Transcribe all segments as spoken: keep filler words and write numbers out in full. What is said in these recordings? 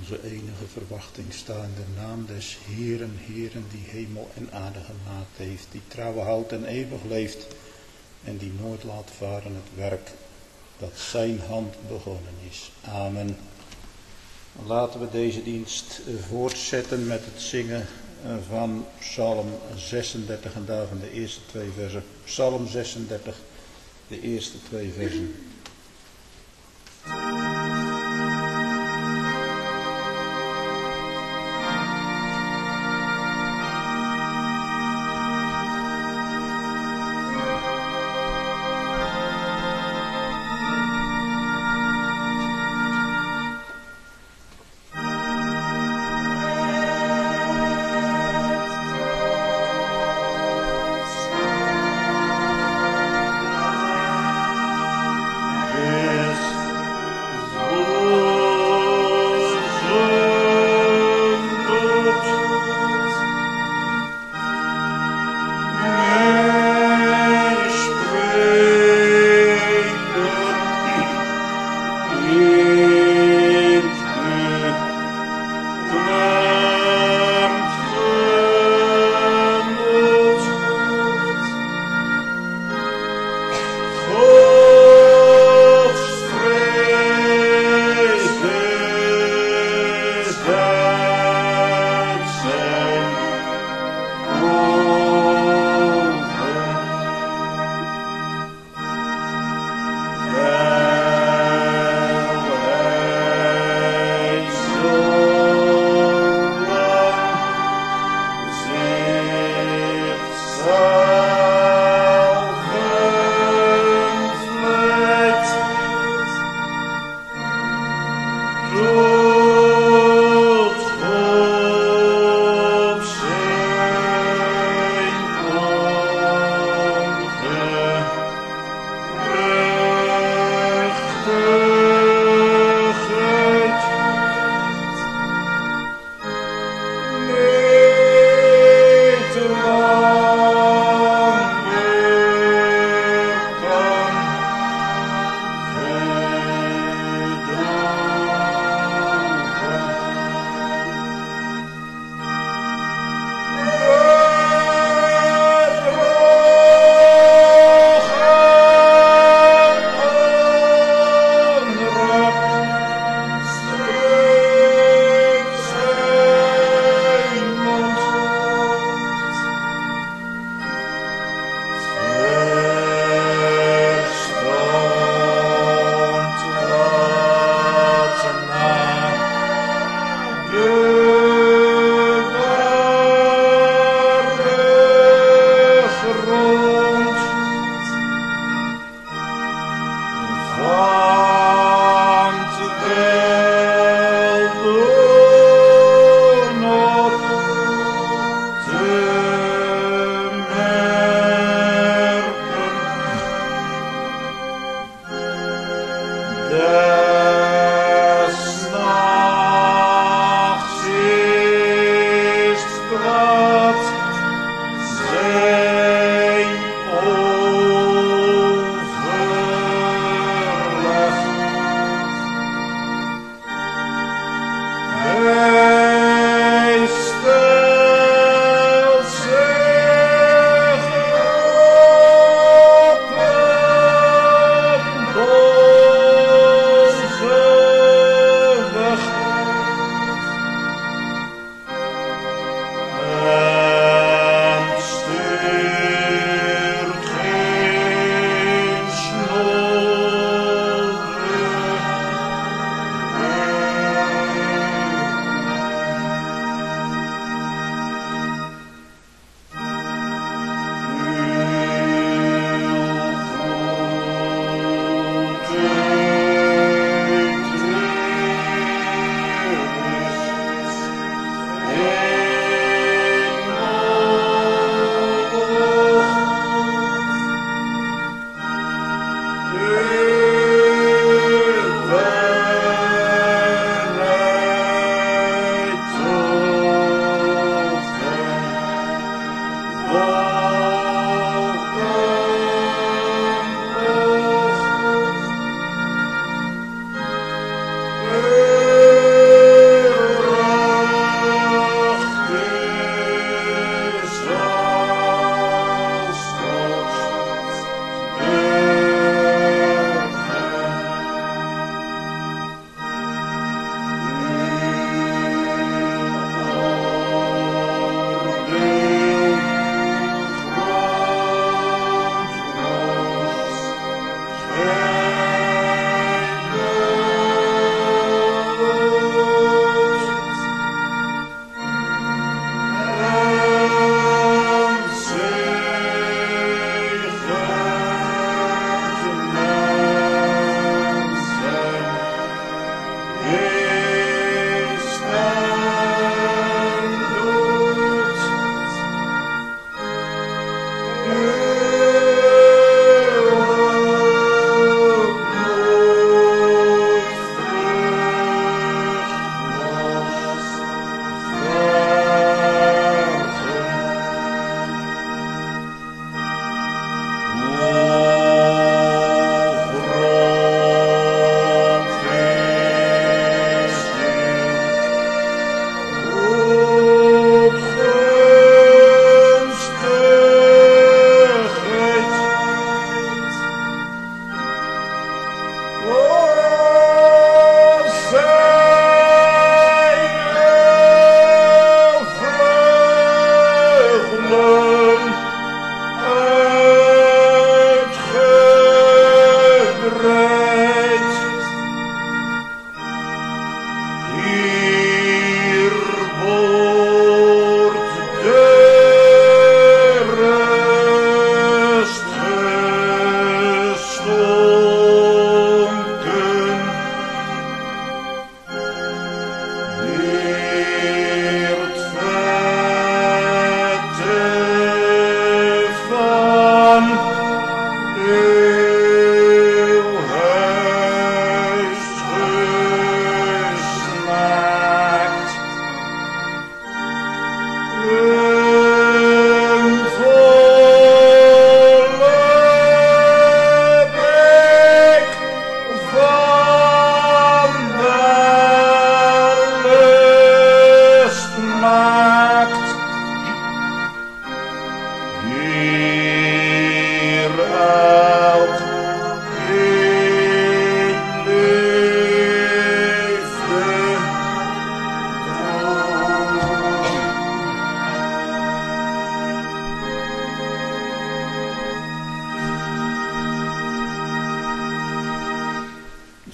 onze enige verwachting sta in de naam des Heeren, Heeren die hemel en aarde gemaakt heeft, die trouw houdt en eeuwig leeft en die nooit laat varen het werk dat zijn hand begonnen is. Amen. Laten we deze dienst voortzetten met het zingen van Psalm zesendertig en daarvan de eerste twee versen. Psalm zesendertig, de eerste twee versen. Thank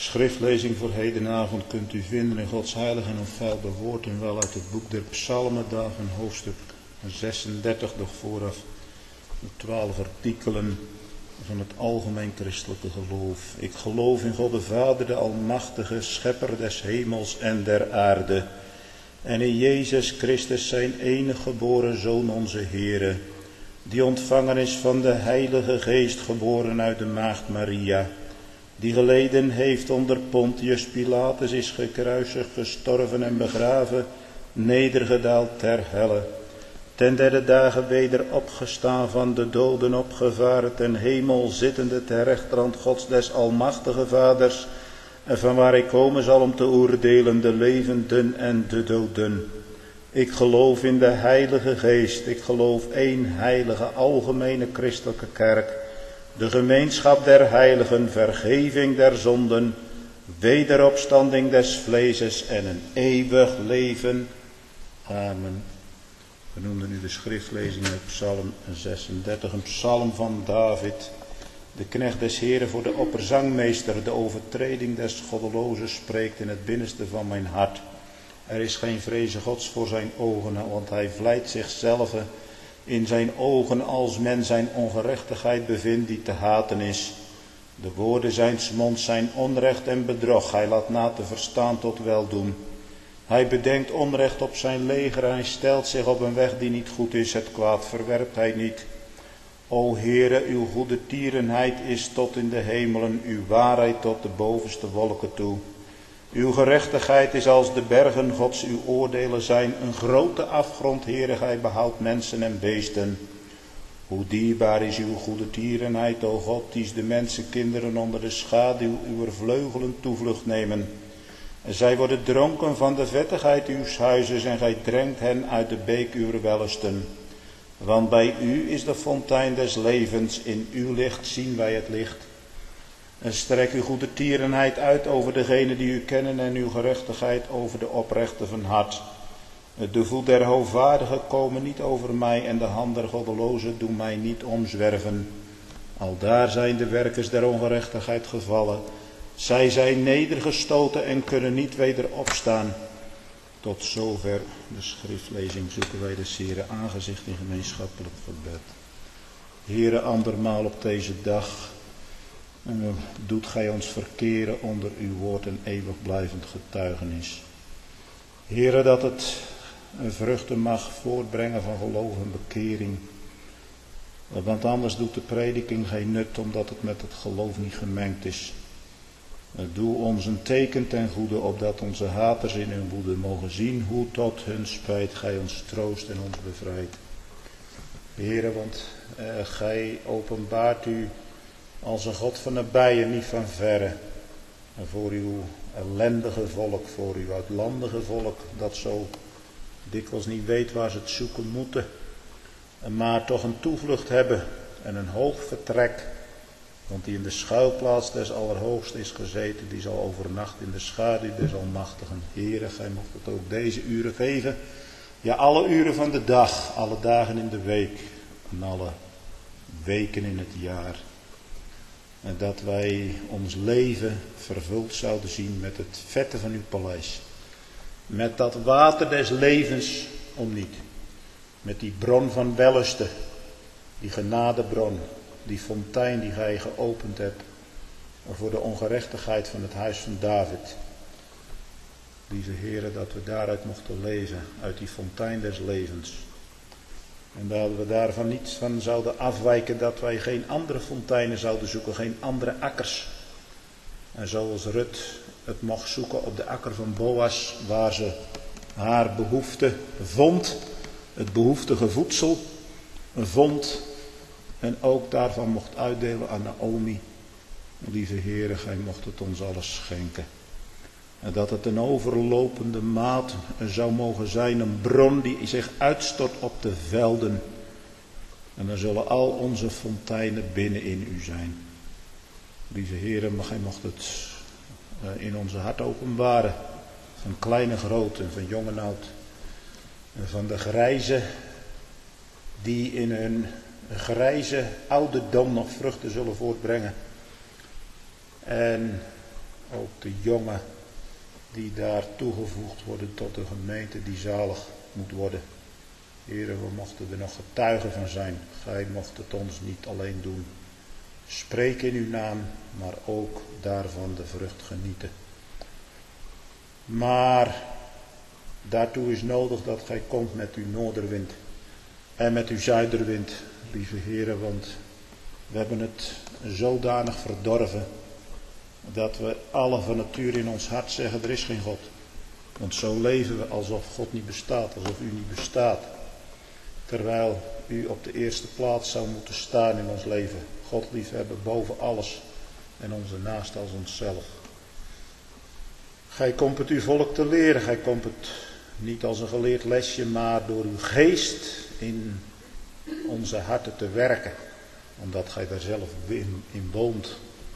schriftlezing voor hedenavond kunt u vinden in Gods heilig en onfeilbaar woord en wel uit het boek der Psalmen, daarvan hoofdstuk zesendertig, doch vooraf de twaalf artikelen van het algemeen christelijke geloof. Ik geloof in God de Vader, de Almachtige, Schepper des hemels en der aarde, en in Jezus Christus, zijn enige geboren Zoon, onze Heere, die ontvangen is van de Heilige Geest, geboren uit de maagd Maria, die geleden heeft onder Pontius Pilatus, is gekruisigd, gestorven en begraven, nedergedaald ter helle, ten derde dagen weder opgestaan, van de doden opgevaren, ten hemel zittende ter rechterhand Gods des Almachtige Vaders, en van waar ik komen zal om te oordelen de levenden en de doden. Ik geloof in de Heilige Geest, ik geloof één heilige algemene christelijke kerk, de gemeenschap der heiligen, vergeving der zonden, wederopstanding des vleeses en een eeuwig leven. Amen. We noemden nu de schriftlezing uit Psalm zesendertig, een psalm van David, de knecht des Heeren, voor de opperzangmeester. De overtreding des goddelozen spreekt in het binnenste van mijn hart. Er is geen vreze Gods voor zijn ogen, want hij vlijt zichzelf in zijn ogen als men zijn ongerechtigheid bevindt die te haten is. De woorden zijns monds zijn onrecht en bedrog. Hij laat na te verstaan tot weldoen. Hij bedenkt onrecht op zijn leger. Hij stelt zich op een weg die niet goed is. Het kwaad verwerpt hij niet. O Heere, uw goede tierenheid is tot in de hemelen, uw waarheid tot de bovenste wolken toe. Uw gerechtigheid is als de bergen Gods, uw oordelen zijn een grote afgrond, Heere, gij behoudt mensen en beesten. Hoe dierbaar is uw goede tierenheid, o God, die de mensenkinderen onder de schaduw uw vleugelen toevlucht nemen. En zij worden dronken van de vettigheid uws huizes, en gij drenkt hen uit de beek uw wellusten. Want bij u is de fontein des levens, in uw licht zien wij het licht. En strek uw goede tierenheid uit over degenen die u kennen, en uw gerechtigheid over de oprechten van hart. De voet der hoogvaardigen komen niet over mij, en de hand der goddelozen doen mij niet omzwerven. Aldaar zijn de werkers der ongerechtigheid gevallen. Zij zijn nedergestoten en kunnen niet weder opstaan. Tot zover de schriftlezing. Zoeken wij de Heere aangezicht in gemeenschappelijk gebed. Heere, andermaal op deze dag doet gij ons verkeren onder uw woord en eeuwig blijvend getuigenis. Heere, dat het vruchten mag voortbrengen van geloof en bekering. Want anders doet de prediking geen nut, omdat het met het geloof niet gemengd is. Doe ons een teken ten goede, opdat onze haters in hun woede mogen zien hoe tot hun spijt gij ons troost en ons bevrijdt. Heere, want uh, gij openbaart u als een God van nabij en niet van verre. En voor uw ellendige volk, voor uw uitlandige volk, dat zo dikwijls niet weet waar ze het zoeken moeten, maar toch een toevlucht hebben en een hoog vertrek. Want die in de schuilplaats des Allerhoogsten is gezeten, die zal overnachten in de schaduw des Almachtigen. Heere, gij mocht het ook deze uren geven. Ja, alle uren van de dag, alle dagen in de week en alle weken in het jaar. En dat wij ons leven vervuld zouden zien met het vette van uw paleis. Met dat water des levens om niet. Met die bron van wellusten, die genadebron. Die fontein die gij geopend hebt voor de ongerechtigheid van het huis van David. Lieve Heere, dat we daaruit mochten leven, uit die fontein des levens. En dat we daarvan niets van zouden afwijken, dat wij geen andere fonteinen zouden zoeken, geen andere akkers. En zoals Rut het mocht zoeken op de akker van Boas, waar ze haar behoefte vond, het behoeftige voedsel vond. En ook daarvan mocht uitdelen aan Naomi. Lieve Heere, gij mocht het ons alles schenken. En dat het een overlopende maat zou mogen zijn, een bron die zich uitstort op de velden. En dan zullen al onze fonteinen binnen in u zijn. Lieve Heere, maar gij mocht het in onze hart openbaren. Van klein en groot en van jong en oud. En van de grijzen die in hun grijze ouderdom nog vruchten zullen voortbrengen. En ook de jongen die daar toegevoegd worden tot de gemeente die zalig moet worden. Heren, we mochten er nog getuigen van zijn. Gij mocht het ons niet alleen doen. Spreek in uw naam, maar ook daarvan de vrucht genieten. Maar daartoe is nodig dat gij komt met uw noorderwind en met uw zuiderwind, lieve heren, want we hebben het zodanig verdorven dat we alle van nature in ons hart zeggen, er is geen God. Want zo leven we alsof God niet bestaat, alsof u niet bestaat. Terwijl u op de eerste plaats zou moeten staan in ons leven. God liefhebben boven alles en onze naaste als onszelf. Gij komt het uw volk te leren, gij komt het niet als een geleerd lesje, maar door uw geest in onze harten te werken. Omdat gij daar zelf in, in woont.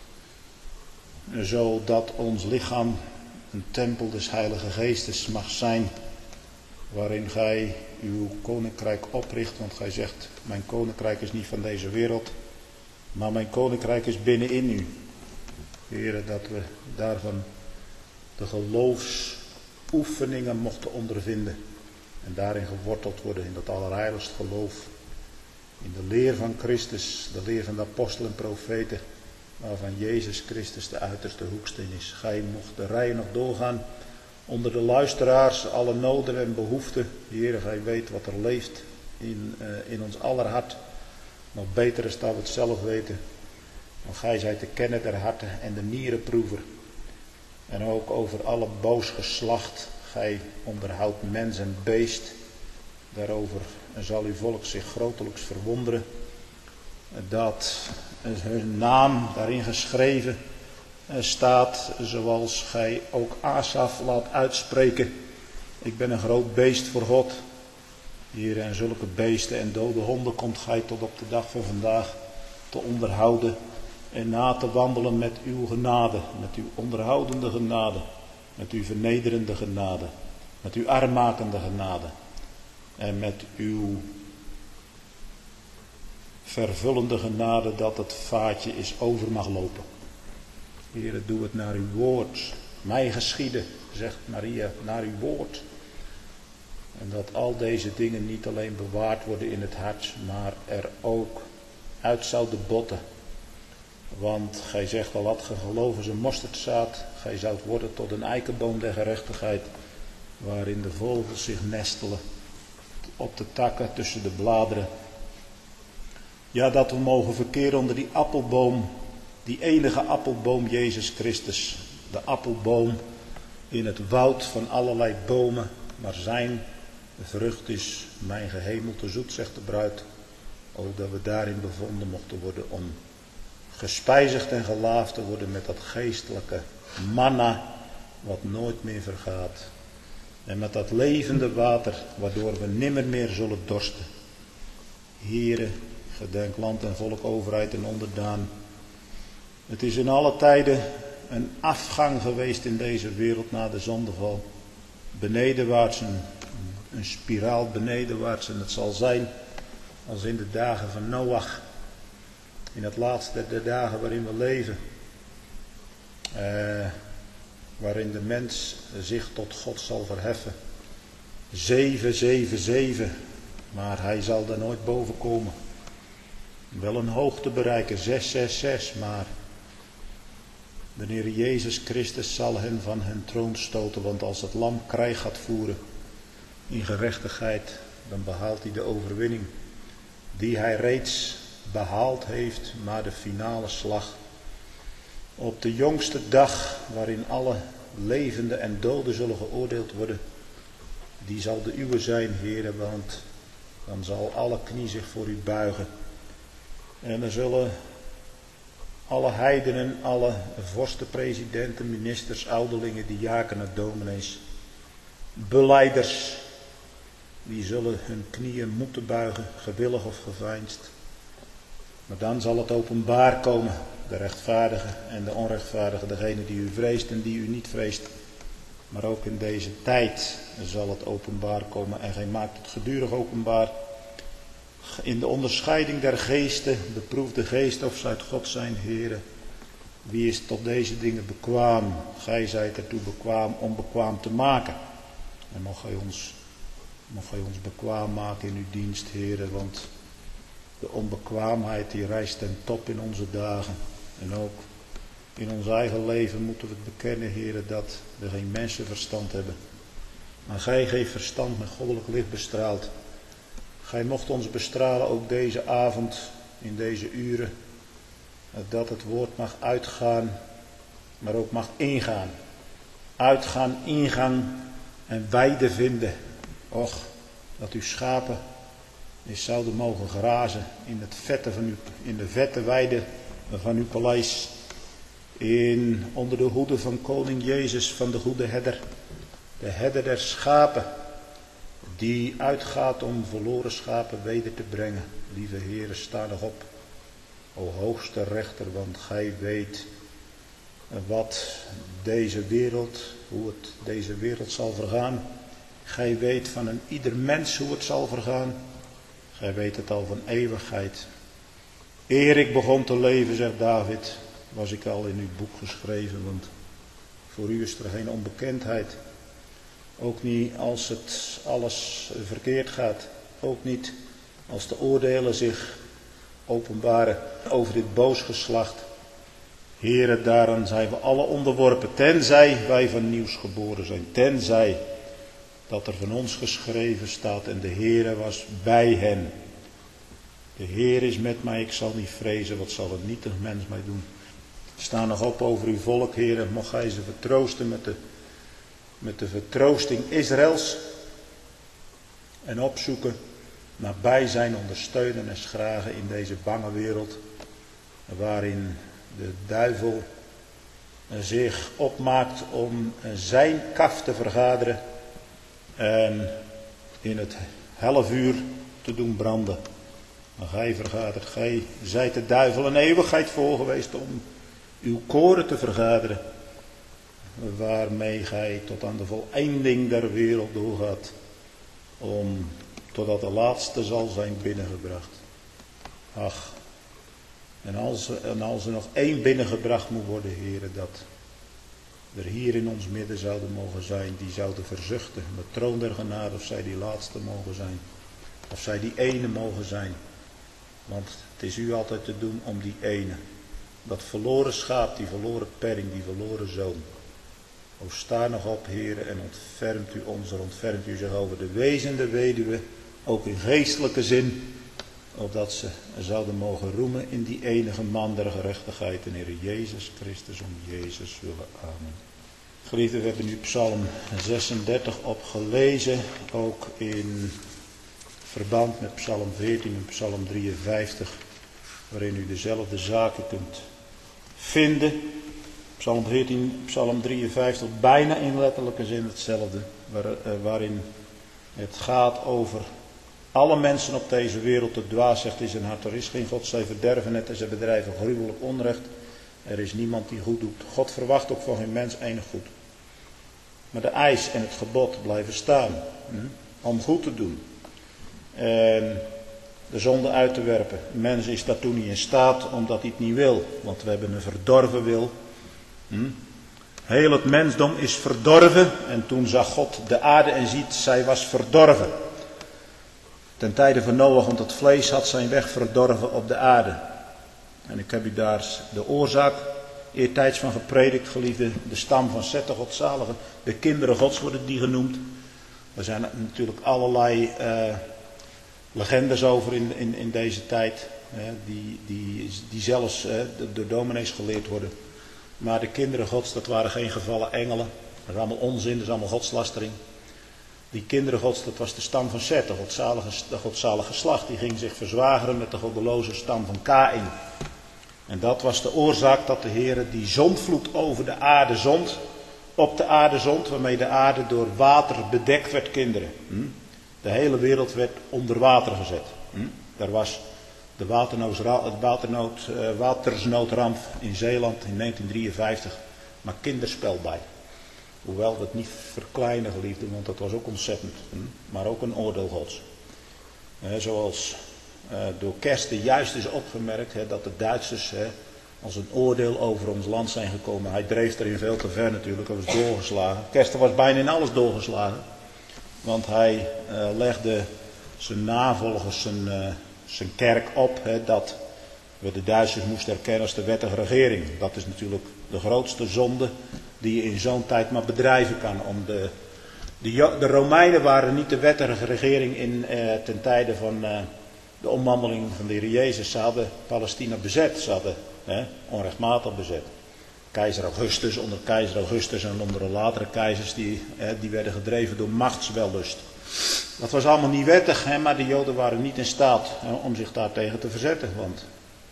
Zodat ons lichaam een tempel des Heilige Geestes mag zijn. Waarin gij uw koninkrijk opricht. Want gij zegt, mijn koninkrijk is niet van deze wereld. Maar mijn koninkrijk is binnenin u. Heren, dat we daarvan de geloofsoefeningen mochten ondervinden. En daarin geworteld worden in dat allerheiligst geloof. In de leer van Christus, de leer van de apostelen en profeten. Waarvan Jezus Christus de uiterste hoeksteen is. Gij mocht de rijen nog doorgaan. Onder de luisteraars, alle noden en behoeften. Heere, gij weet wat er leeft in, uh, in ons aller hart. Nog beter is dat we het zelf weten. Want gij zijt de kenner der harten en de nierenproever. En ook over alle boos geslacht. Gij onderhoudt mens en beest. Daarover zal uw volk zich grotelijks verwonderen. Dat hun naam daarin geschreven staat, zoals gij ook Asaf laat uitspreken. Ik ben een groot beest voor God. Hier en zulke beesten en dode honden komt gij tot op de dag van vandaag te onderhouden en na te wandelen met uw genade, met uw onderhoudende genade, met uw vernederende genade, met uw armmakende genade en met uw vervullende genade dat het vaatje is over mag lopen. Heere, doe het naar uw woord. Mij geschieden, zegt Maria, naar uw woord. En dat al deze dingen niet alleen bewaard worden in het hart, maar er ook uit zouden botten. Want gij zegt al, had ge geloof als een mosterdzaad, gij zoudt worden tot een eikenboom der gerechtigheid, waarin de vogels zich nestelen, op de takken, tussen de bladeren. Ja, dat we mogen verkeren onder die appelboom, die enige appelboom Jezus Christus. De appelboom in het woud van allerlei bomen, maar zijn vrucht is mijn gehemelte zoet, zegt de bruid. Ook dat we daarin bevonden mochten worden om gespijzigd en gelaafd te worden met dat geestelijke manna wat nooit meer vergaat. En met dat levende water waardoor we nimmer meer zullen dorsten. Heere, gedenk land en volk, overheid en onderdaan. Het is in alle tijden een afgang geweest in deze wereld na de zondeval. Benedenwaarts, een, een spiraal benedenwaarts. En het zal zijn als in de dagen van Noach. In het laatste der dagen waarin we leven. Uh, waarin de mens zich tot God zal verheffen. Zeven, zeven, zeven. Maar hij zal daar nooit boven komen. Wel een hoogte bereiken, zes, zes, zes, maar de Heer Jezus Christus zal hen van hun troon stoten, want als het lam krijg gaat voeren in gerechtigheid, dan behaalt hij de overwinning die hij reeds behaald heeft, maar de finale slag. Op de jongste dag waarin alle levenden en doden zullen geoordeeld worden, die zal de uwe zijn, Heere, want dan zal alle knie zich voor u buigen. En dan zullen alle heidenen, alle vorsten, presidenten, ministers, ouderlingen, diakenen, dominees, belijders, die zullen hun knieën moeten buigen, gewillig of geveinsd. Maar dan zal het openbaar komen, de rechtvaardige en de onrechtvaardige, degene die u vreest en die u niet vreest. Maar ook in deze tijd zal het openbaar komen en gij maakt het gedurig openbaar. In de onderscheiding der geesten, beproef de geest of ze uit God zijn, Heere. Wie is tot deze dingen bekwaam? Gij zijt ertoe bekwaam om bekwaam te maken. En mag gij ons, mag gij ons bekwaam maken in uw dienst, Heere, want de onbekwaamheid die rijst ten top in onze dagen. En ook in ons eigen leven moeten we het bekennen, Heere, dat we geen mensenverstand hebben. Maar gij geeft verstand met goddelijk licht bestraald. Gij mocht ons bestralen ook deze avond, in deze uren. Dat het woord mag uitgaan, maar ook mag ingaan. Uitgaan, ingaan en weide vinden. Och, dat uw schapen eens zouden mogen grazen in, het vette van uw, in de vette weide van uw paleis. In, onder de hoede van koning Jezus, van de goede herder. De herder der schapen, die uitgaat om verloren schapen weder te brengen. Lieve Heere, sta nog op, o hoogste rechter, want gij weet wat deze wereld, hoe het deze wereld zal vergaan. Gij weet van een ieder mens hoe het zal vergaan. Gij weet het al van eeuwigheid. Eer ik begon te leven, zegt David, was ik al in uw boek geschreven, want voor u is er geen onbekendheid. Ook niet als het alles verkeerd gaat. Ook niet als de oordelen zich openbaren over dit boos geslacht. Heere, daaraan zijn we alle onderworpen, tenzij wij van nieuws geboren zijn. Tenzij dat er van ons geschreven staat en de Heere was bij hen. De Heer is met mij, ik zal niet vrezen, wat zal een nietig mens mij doen. Sta nog op over uw volk, Heere, mocht gij ze vertroosten met de, met de vertroosting Israëls. En opzoeken, nabij zijn, ondersteunen en schragen in deze bange wereld. Waarin de duivel zich opmaakt om zijn kaf te vergaderen. En in het hellevuur te doen branden. Maar gij vergadert, gij zijt de duivel een eeuwigheid voor geweest om uw koren te vergaderen. Waarmee gij tot aan de voleinding der wereld doorgaat. Om, totdat de laatste zal zijn binnengebracht. Ach, en als, en als er nog één binnengebracht moet worden, heren, dat er hier in ons midden zouden mogen zijn, die zouden verzuchten, de troon der genade, of zij die laatste mogen zijn, of zij die ene mogen zijn. Want het is u altijd te doen om die ene, dat verloren schaap, die verloren perring, die verloren zoon. O, sta nog op, heren, en ontfermt u ons, er ontfermt u zich over de wezende weduwe, ook in geestelijke zin, opdat ze zouden mogen roemen in die enige man der gerechtigheid, en Heer Jezus Christus, om Jezus willen. Amen. Geliefden, we hebben nu Psalm zesendertig opgelezen, ook in verband met Psalm veertien en Psalm drieënvijftig, waarin u dezelfde zaken kunt vinden. Psalm veertien, Psalm drieënvijftig, bijna in letterlijke zin hetzelfde, waar, uh, waarin het gaat over alle mensen op deze wereld. De dwaas zegt in zijn hart, er is geen God, zij verderven het en zij bedrijven gruwelijk onrecht. Er is niemand die goed doet. God verwacht ook van geen mens enig goed. Maar de eis en het gebod blijven staan, hm, om goed te doen. En de zonde uit te werpen. De mens is daartoe niet in staat, omdat hij het niet wil. Want we hebben een verdorven wil. Hm? Heel het mensdom is verdorven. En toen zag God de aarde en ziet, zij was verdorven. Ten tijde van Noach, want het vlees had zijn weg verdorven op de aarde. En ik heb u daar de oorzaak eertijds van gepredikt, geliefde. De stam van Seth, de godzalige. De kinderen gods worden die genoemd. Er zijn natuurlijk allerlei uh, legendes over in, in, in deze tijd. Hè, die, die, die zelfs uh, door dominees geleerd worden. Maar de kinderen gods, dat waren geen gevallen engelen. Dat is allemaal onzin, dat is allemaal godslastering. Die kinderen gods, dat was de stam van Seth, de godzalige, de godzalige geslacht. Die ging zich verzwageren met de goddeloze stam van Kaïn. En dat was de oorzaak dat de Heer die zondvloed over de aarde zond. Op de aarde zond, waarmee de aarde door water bedekt werd, kinderen. Hm? De hele wereld werd onder water gezet. Hm? Daar was de waternood, waternood, uh, watersnoodramp in Zeeland in negentien drieënvijftig. Maar kinderspel bij. Hoewel we het niet verkleinen, geliefden, want dat was ook ontzettend. Hm? Maar ook een oordeel gods. Uh, zoals uh, door Kersten juist is opgemerkt, hè, dat de Duitsers hè, als een oordeel over ons land zijn gekomen. Hij dreef erin veel te ver natuurlijk, hij was doorgeslagen. Kester was bijna in alles doorgeslagen. Want hij uh, legde zijn navolgers zijn, uh, zijn kerk op, hè, dat we de Duitsers moesten erkennen als de wettige regering. Dat is natuurlijk de grootste zonde die je in zo'n tijd maar bedrijven kan. Om de, de, de Romeinen waren niet de wettige regering in, uh, ten tijde van uh, de omwandeling van de Heer Jezus. Ze hadden Palestina bezet, ze hadden hè, onrechtmatig bezet. Keizer Augustus, onder keizer Augustus en onder de latere keizers, die, hè, die werden gedreven door machtswellust. Dat was allemaal niet wettig, hè, maar de Joden waren niet in staat hè, om zich daartegen te verzetten. Want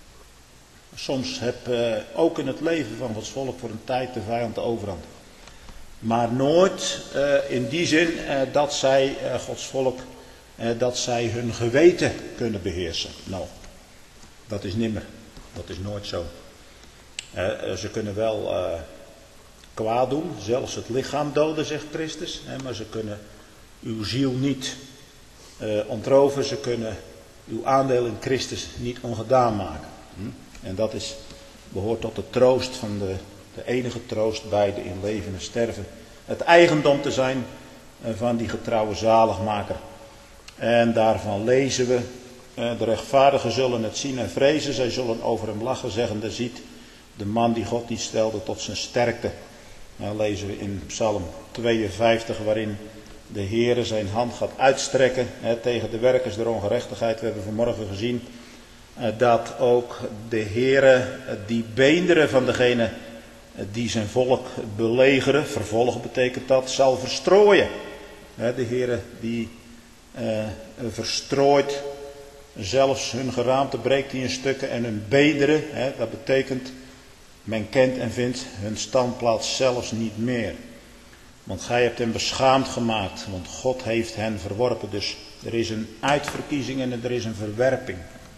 soms heb uh, ook in het leven van Gods volk voor een tijd de vijand de overhand. Maar nooit uh, in die zin uh, dat zij uh, Gods volk, uh, dat zij hun geweten kunnen beheersen. Nou, dat is nimmer. Dat is nooit zo. Uh, ze kunnen wel uh, kwaad doen, zelfs het lichaam doden, zegt Christus. Hè, maar ze kunnen uw ziel niet uh, ontroven, ze kunnen uw aandeel in Christus niet ongedaan maken. Hm? En dat is, behoort tot de troost van de, de enige troost beide in leven en sterven. Het eigendom te zijn uh, van die getrouwe zaligmaker. En daarvan lezen we, uh, de rechtvaardigen zullen het zien en vrezen, zij zullen over hem lachen, zeggende, ziet, de man die God niet stelde tot zijn sterkte. Nou lezen we in Psalm tweeënvijftig, waarin de Heere zijn hand gaat uitstrekken hè, tegen de werkers der ongerechtigheid. We hebben vanmorgen gezien eh, dat ook de Heere eh, die beenderen van degene eh, die zijn volk belegeren, vervolgen betekent dat, zal verstrooien. Hè, de Heere die eh, verstrooit, zelfs hun geraamte breekt hij in stukken en hun beenderen, hè, dat betekent, men kent en vindt hun standplaats zelfs niet meer. Want gij hebt hen beschaamd gemaakt, want God heeft hen verworpen. Dus er is een uitverkiezing en er is een verwerping.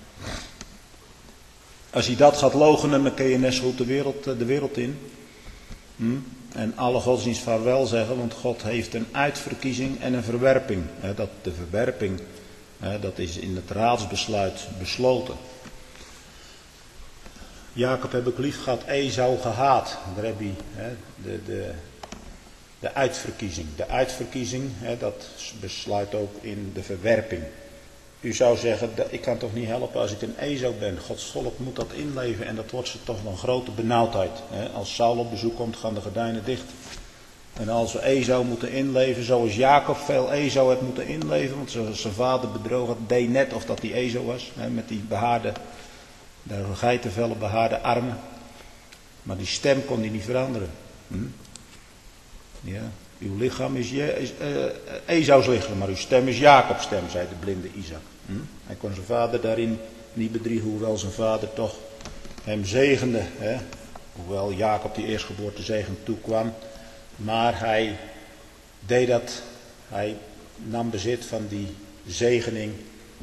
Als hij dat gaat loochenen, dan kun je net zo goed de wereld, de wereld in. Hm? En alle godsdienst vaarwel zeggen, want God heeft een uitverkiezing en een verwerping. Dat de verwerping, dat is in het raadsbesluit besloten. Jacob heb ik lief gehad, Esau gehaat. Daar heb je hè, de, de, de uitverkiezing. De uitverkiezing, hè, dat besluit ook in de verwerping. U zou zeggen, ik kan toch niet helpen als ik een Esau ben. Gods volk moet dat inleven en dat wordt ze toch een grote benauwdheid. Hè. Als Saul op bezoek komt, gaan de gordijnen dicht. En als we Esau moeten inleven, zoals Jacob veel Esau heeft moeten inleven, want zijn vader bedroog het, deed net of dat die Esau was, hè, met die behaarde, de geitenvellen behaarde armen. Maar die stem kon hij niet veranderen. Hm? Ja, uw lichaam is, Je, is uh, Esau's lichaam, maar uw stem is Jacob's stem, zei de blinde Isaac. Hm? Hij kon zijn vader daarin niet bedriegen, hoewel zijn vader toch hem zegende. Hè? Hoewel Jacob die eerstgeboorte zegen toekwam. Maar hij deed dat, hij nam bezit van die zegening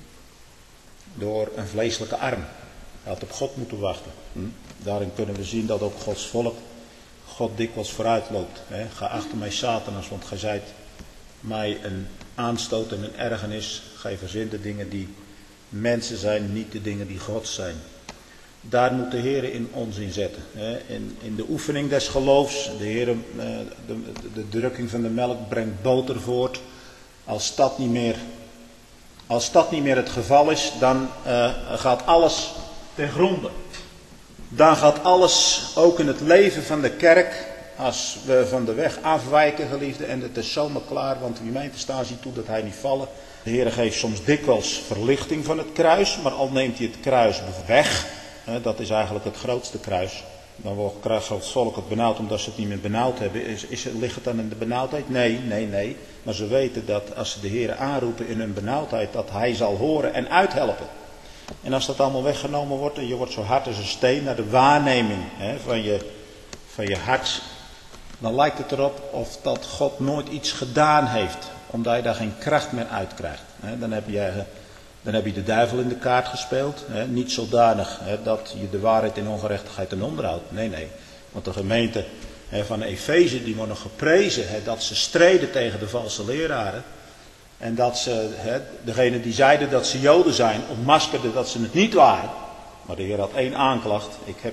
door een vleeselijke arm. Hij had op God moeten wachten. Hm? Daarin kunnen we zien dat ook Gods volk God dikwijls vooruit loopt. Hè? Ga achter mij Satanas, want gij zijt mij een aanstoot en een ergernis. Gij verzint de dingen die mensen zijn, niet de dingen die God zijn. Daar moet de Heer in ons in zetten. Hè? In, in de oefening des geloofs, de Heer, de, de, de drukking van de melk brengt boter voort. Als dat niet meer, als dat niet meer het geval is, dan uh, gaat alles ten gronde. Dan gaat alles, ook in het leven van de kerk, als we van de weg afwijken, geliefde, en het is zomaar klaar, want de gemeente staat ziet toe dat hij niet vallen. De Heer geeft soms dikwijls verlichting van het kruis, maar al neemt hij het kruis weg, hè, dat is eigenlijk het grootste kruis. Dan wordt Gods volk het benauwd omdat ze het niet meer benauwd hebben. Is, is, ligt het dan in de benauwdheid? Nee, nee, nee. Maar ze weten dat als ze de Heer aanroepen in hun benauwdheid, dat hij zal horen en uithelpen. En als dat allemaal weggenomen wordt en je wordt zo hard als een steen naar de waarneming hè, van, je, van je hart, dan lijkt het erop of dat God nooit iets gedaan heeft, omdat je daar geen kracht meer uit krijgt. Hè. Dan, heb je, dan heb je de duivel in de kaart gespeeld, hè. Niet zodanig hè, dat je de waarheid in ongerechtigheid ten onder houdt. Nee, nee. Want de gemeente hè, van Efeze, die wordt nog geprezen, hè, dat ze streden tegen de valse leraren. En dat ze, hè, degene die zeiden dat ze Joden zijn, ontmaskerden dat ze het niet waren. Maar de Heer had één aanklacht. Ik heb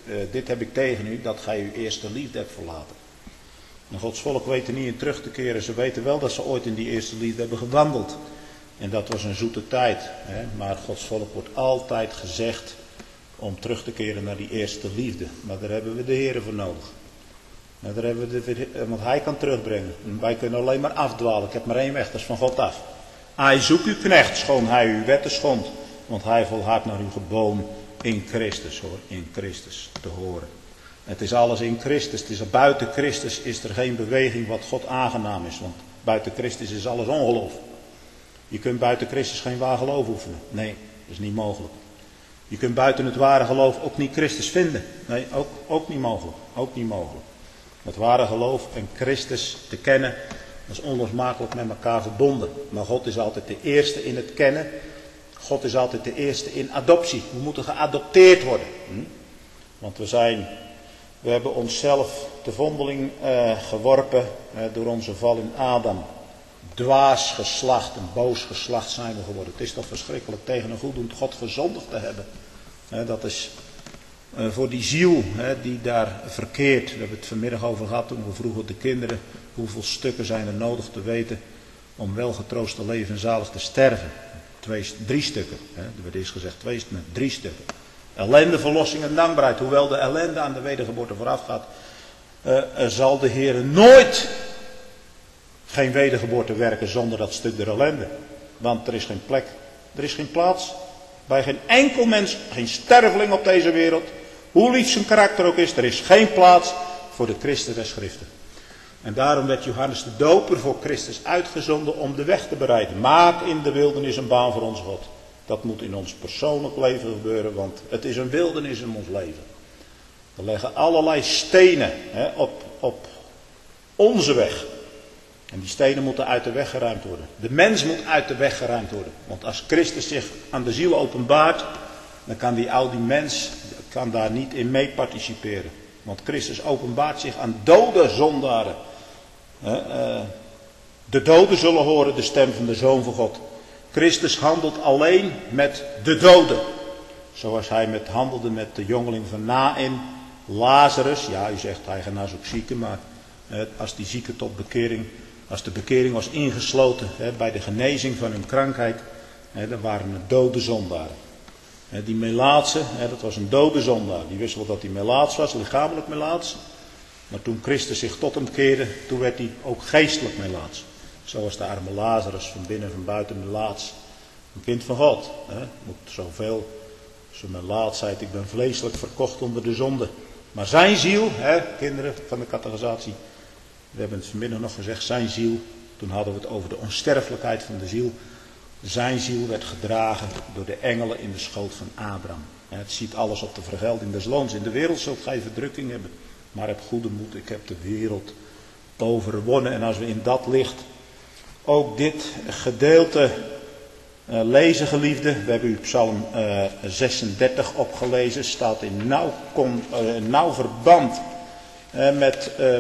uh, dit heb ik tegen u, dat gij uw eerste liefde hebt verlaten. En Gods volk weet er niet in terug te keren. Ze weten wel dat ze ooit in die eerste liefde hebben gewandeld. En dat was een zoete tijd. Hè? Maar Gods volk wordt altijd gezegd om terug te keren naar die eerste liefde. Maar daar hebben we de Heer voor nodig. Nou, daar hebben we de, want Hij kan terugbrengen. Wij kunnen alleen maar afdwalen. Ik heb maar één weg, dat is van God af. Hij zoekt uw knecht, schoon hij uw wetten schond. Want hij volhardt naar uw geboden in Christus, hoor. In Christus te horen. Het is alles in Christus. Het is buiten Christus is er geen beweging wat God aangenaam is. Want buiten Christus is alles ongeloof. Je kunt buiten Christus geen waar geloof oefenen. Nee, dat is niet mogelijk. Je kunt buiten het ware geloof ook niet Christus vinden. Nee, ook, ook niet mogelijk. Ook niet mogelijk. Het ware geloof en Christus te kennen, dat is onlosmakelijk met elkaar verbonden. Maar God is altijd de eerste in het kennen. God is altijd de eerste in adoptie. We moeten geadopteerd worden. Hm? Want we zijn, we hebben onszelf te vondeling uh, geworpen uh, door onze val in Adam. Dwaas geslacht, een boos geslacht zijn we geworden. Het is toch verschrikkelijk tegen een goeddoend God gezondigd te hebben. Uh, dat is uh, voor die ziel uh, die daar verkeert. Daar hebben we het vanmiddag over gehad toen we vroegen de kinderen. Hoeveel stukken zijn er nodig te weten om wel getroost te leven en zalig te sterven? Twee, drie stukken. Hè? Er werd eerst gezegd twee stukken, drie stukken. Ellende, verlossing en dankbaarheid. Hoewel de ellende aan de wedergeboorte vooraf gaat, uh, uh, zal de Heer nooit geen wedergeboorte werken zonder dat stuk der ellende. Want er is geen plek, er is geen plaats. Bij geen enkel mens, geen sterveling op deze wereld, hoe lief zijn karakter ook is, er is geen plaats voor de Christen der Schriften. En daarom werd Johannes de Doper voor Christus uitgezonden om de weg te bereiden. Maak in de wildernis een baan voor ons God. Dat moet in ons persoonlijk leven gebeuren, want het is een wildernis in ons leven. Er leggen allerlei stenen hè, op, op onze weg. En die stenen moeten uit de weg geruimd worden. De mens moet uit de weg geruimd worden. Want als Christus zich aan de ziel openbaart, dan kan die oude mens kan daar niet in mee participeren. Want Christus openbaart zich aan dode zondaren. De doden zullen horen de stem van de Zoon van God. Christus handelt alleen met de doden. Zoals hij met, handelde met de jongeling van Nain, Lazarus. Ja, u zegt hij genas ook zieken, maar als die zieken tot bekering, als de bekering was ingesloten hè, bij de genezing van hun krankheid, hè, dan waren het dode zondaren. Hè, die Melaatse, hè, dat was een dode zondaar. Die wist wel dat hij Melaats was, lichamelijk Melaats. Maar toen Christus zich tot hem keerde, toen werd hij ook geestelijk Melaats. Zoals de arme Lazarus, van binnen en van buiten Melaats. Een kind van God. Hè, moet zoveel, zo Melaatsheid, ik ben vleeselijk verkocht onder de zonde. Maar zijn ziel, hè, kinderen van de catechisatie, we hebben het vanmiddag nog gezegd, zijn ziel, toen hadden we het over de onsterfelijkheid van de ziel. Zijn ziel werd gedragen door de engelen in de schoot van Abraham. Het ziet alles op de vergelding des loons. In de wereld zult gij verdrukking hebben. Maar heb goede moed, ik heb de wereld overwonnen. En als we in dat licht ook dit gedeelte uh, lezen, geliefde. We hebben u Psalm uh, zesendertig opgelezen. Staat in nauw, kom, uh, nauw verband uh, met uh, uh,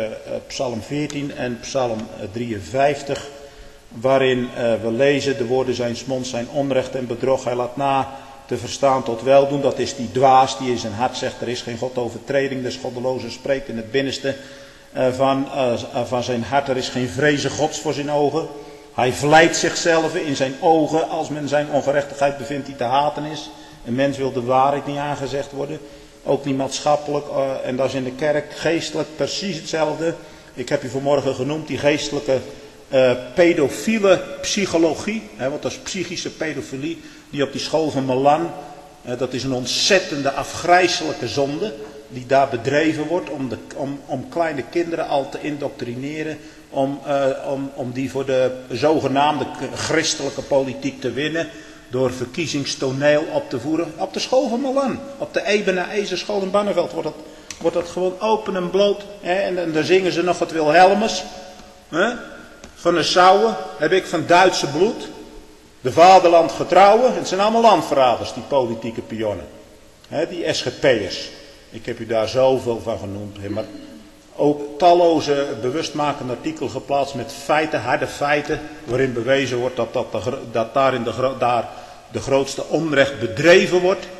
Psalm veertien en Psalm drieënvijftig. Waarin uh, we lezen, de woorden zijns monds zijn onrecht en bedrog. Hij laat na te verstaan tot weldoen. Dat is die dwaas die in zijn hart zegt, er is geen godovertreding. Dus goddeloze spreekt in het binnenste uh, van, uh, van zijn hart. Er is geen vrezen gods voor zijn ogen. Hij vlijt zichzelf in zijn ogen als men zijn ongerechtigheid bevindt die te haten is. Een mens wil de waarheid niet aangezegd worden. Ook niet maatschappelijk. Uh, en dat is in de kerk geestelijk precies hetzelfde. Ik heb u vanmorgen genoemd die geestelijke Uh, pedofiele psychologie, hè, want dat is psychische pedofilie, die op die school van Milan, uh, dat is een ontzettende afgrijselijke zonde, die daar bedreven wordt om, de, om, om kleine kinderen al te indoctrineren, om, uh, om, om die voor de zogenaamde christelijke politiek te winnen, door verkiezingstoneel op te voeren, op de school van Milan, op de Ebenezer school in Barneveld wordt dat, wordt dat gewoon open en bloot, hè, en, en dan zingen ze nog het Wilhelmus, hè. Van de Sauwen heb ik van Duitse bloed, de vaderland getrouwen. Het zijn allemaal landverraders, die politieke pionnen. He, die S G P'ers. Ik heb u daar zoveel van genoemd. He, maar ook talloze bewustmakende artikelen geplaatst met feiten, harde feiten. Waarin bewezen wordt dat, dat, de, dat daar, in de, daar de grootste onrecht bedreven wordt.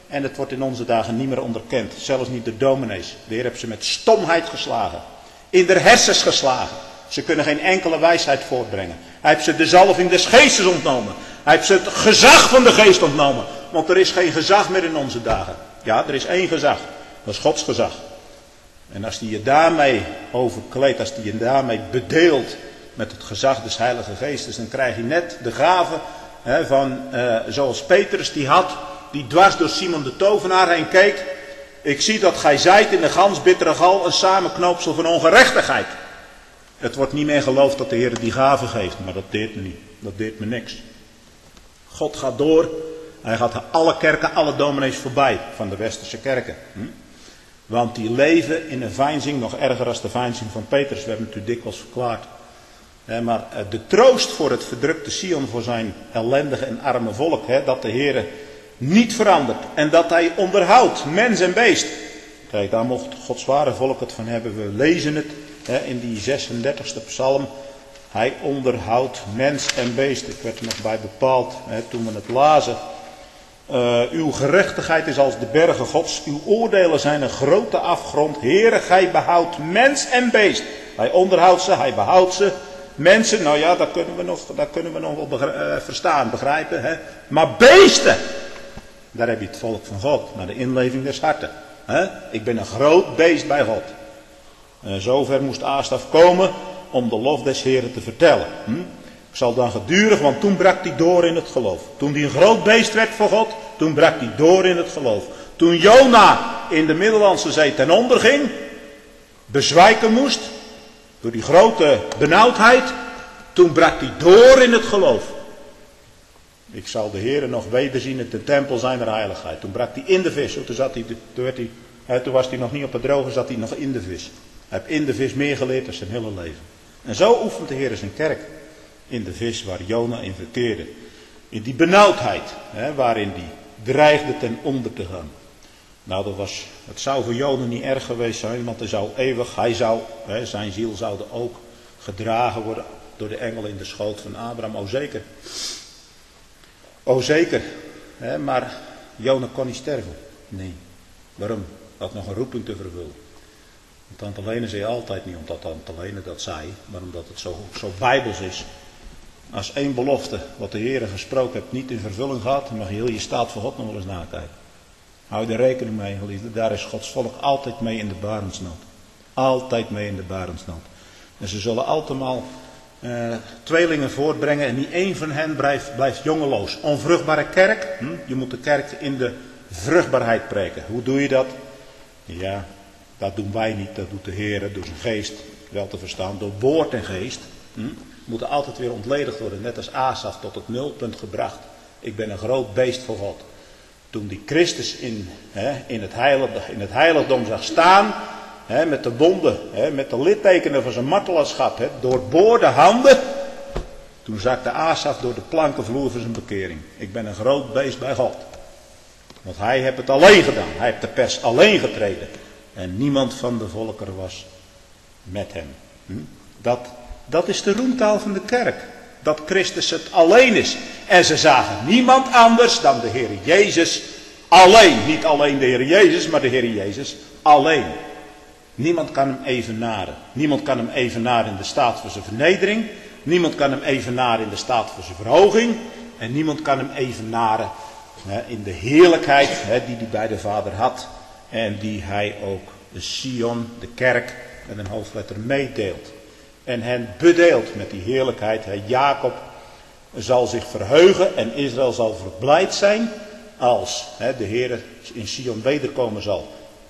En het wordt in onze dagen niet meer onderkend. Zelfs niet de dominees. De Heer heeft ze met stomheid geslagen. In de hersens geslagen. Ze kunnen geen enkele wijsheid voortbrengen. Hij heeft ze de zalving des geestes ontnomen. Hij heeft ze het gezag van de geest ontnomen. Want er is geen gezag meer in onze dagen. Ja, er is één gezag. Dat is Gods gezag. En als hij je daarmee overkleedt, als hij je daarmee bedeelt met het gezag des Heilige Geestes, dan krijg je net de gave hè, van, uh, zoals Petrus die had, die dwars door Simon de tovenaar heen keek. Ik zie dat gij zijt in de gans bittere gal een samenknoopsel van ongerechtigheid. Het wordt niet meer geloofd dat de Heer die gave geeft, maar dat deed me niet. Dat deed me niks. God gaat door. Hij gaat alle kerken, alle dominees voorbij van de westerse kerken. Hm? Want die leven in een veinzing nog erger dan de veinzing van Petrus. We hebben het u dikwijls verklaard. He, maar de troost voor het verdrukte Sion, voor zijn ellendige en arme volk. He, dat de Heer niet verandert. En dat hij onderhoudt, mens en beest. Kijk, daar mocht Gods ware volk het van hebben. We lezen het he, in die zesendertigste psalm. Hij onderhoudt mens en beest. Ik werd er nog bij bepaald he, toen we het lazen. Uh, uw gerechtigheid is als de bergen Gods. Uw oordelen zijn een grote afgrond. Heere, gij behoudt mens en beest. Hij onderhoudt ze, hij behoudt ze. Mensen, nou ja, dat kunnen we nog, dat kunnen we nog wel begrijpen, uh, verstaan, begrijpen. Hè? Maar beesten, daar heb je het volk van God, naar de inleving des harten. Hè? Ik ben een groot beest bij God. Uh, zover moest Asaf komen om de lof des Heren te vertellen. Hm? Ik zal dan gedurig, want toen brak hij door in het geloof. Toen hij een groot beest werd voor God, toen brak hij door in het geloof. Toen Jona in de Middellandse Zee ten onder ging, bezwijken moest, door die grote benauwdheid, toen brak hij door in het geloof. Ik zal de Heere nog wederzien in de tempel zijner heiligheid. Toen brak hij in de vis. Toen, zat hij, toen, werd hij, hè, toen was hij nog niet op het droge, zat hij nog in de vis. Hij heeft in de vis meer geleerd dan zijn hele leven. En zo oefent de Heer zijn kerk. In de vis waar Jona in verkeerde. In die benauwdheid, hè, waarin die dreigde ten onder te gaan. Nou, dat was, het zou voor Jona niet erg geweest zijn, want hij zou eeuwig, hij zou, hè, zijn ziel zou ook gedragen worden door de engel in de schoot van Abraham. O zeker. O zeker. Hè, maar Jona kon niet sterven. Nee. Waarom? Hij had nog een roeping te vervullen. Want Tante Lene zei altijd niet omdat Tante Lene dat zei, maar omdat het zo, zo bijbels is. Als één belofte wat de Heer gesproken heeft niet in vervulling gaat, dan mag je heel je staat voor God nog wel eens nakijken. Hou er rekening mee, geliefde. Daar is Gods volk altijd mee in de barensnood. Altijd mee in de barensnood. En ze zullen altemaal uh, tweelingen voortbrengen en niet één van hen blijft, blijft jongeloos. Onvruchtbare kerk. Hm? Je moet de kerk in de vruchtbaarheid preken. Hoe doe je dat? Ja, dat doen wij niet. Dat doet de Heer door zijn geest. Wel te verstaan. Door woord en geest. Hm? Moeten altijd weer ontledigd worden. Net als Asaf tot het nulpunt gebracht. Ik ben een groot beest voor God. Toen die Christus in, hè, in, het heiligdom, in het heiligdom zag staan. Hè, met de wonden. Hè, met de littekenen van zijn martelaarschap. Hè, doorboorde handen. Toen zakte Asaf door de plankenvloer van zijn bekering. Ik ben een groot beest bij God. Want hij heeft het alleen gedaan. Hij heeft de pers alleen getreden. En niemand van de volkeren was met hem. Hm? Dat, dat is de roemtaal van de kerk. Dat Christus het alleen is. En ze zagen niemand anders dan de Heer Jezus alleen. Niet alleen de Heer Jezus, maar de Heer Jezus alleen. Niemand kan hem evenaren. Niemand kan hem evenaren in de staat van zijn vernedering. Niemand kan hem evenaren in de staat van zijn verhoging. En niemand kan hem evenaren hè, in de heerlijkheid hè, die hij bij de Vader had. En die hij ook de Sion, de kerk, met een hoofdletter meedeelt. En hen bedeelt met die heerlijkheid. Jacob zal zich verheugen en Israël zal verblijd zijn als hè, de Heer in Sion wederkomen zal.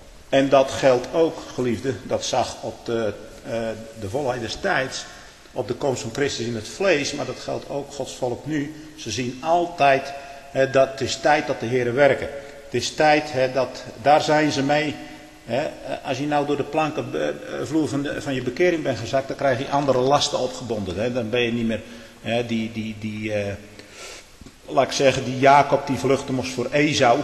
En dat geldt ook, geliefde, dat zag op de, uh, de volheid des tijds, op de komst van Christus in het vlees, maar dat geldt ook Gods volk nu. Ze zien altijd hè, dat het is tijd dat de Heer werken. Het is tijd, hè, dat, daar zijn ze mee. He, als je nou door de plankenvloer van, de, van je bekering bent gezakt, dan krijg je andere lasten opgebonden. He. Dan ben je niet meer he, die, die, die uh, laat ik zeggen, die Jacob die vluchten moest voor Esau.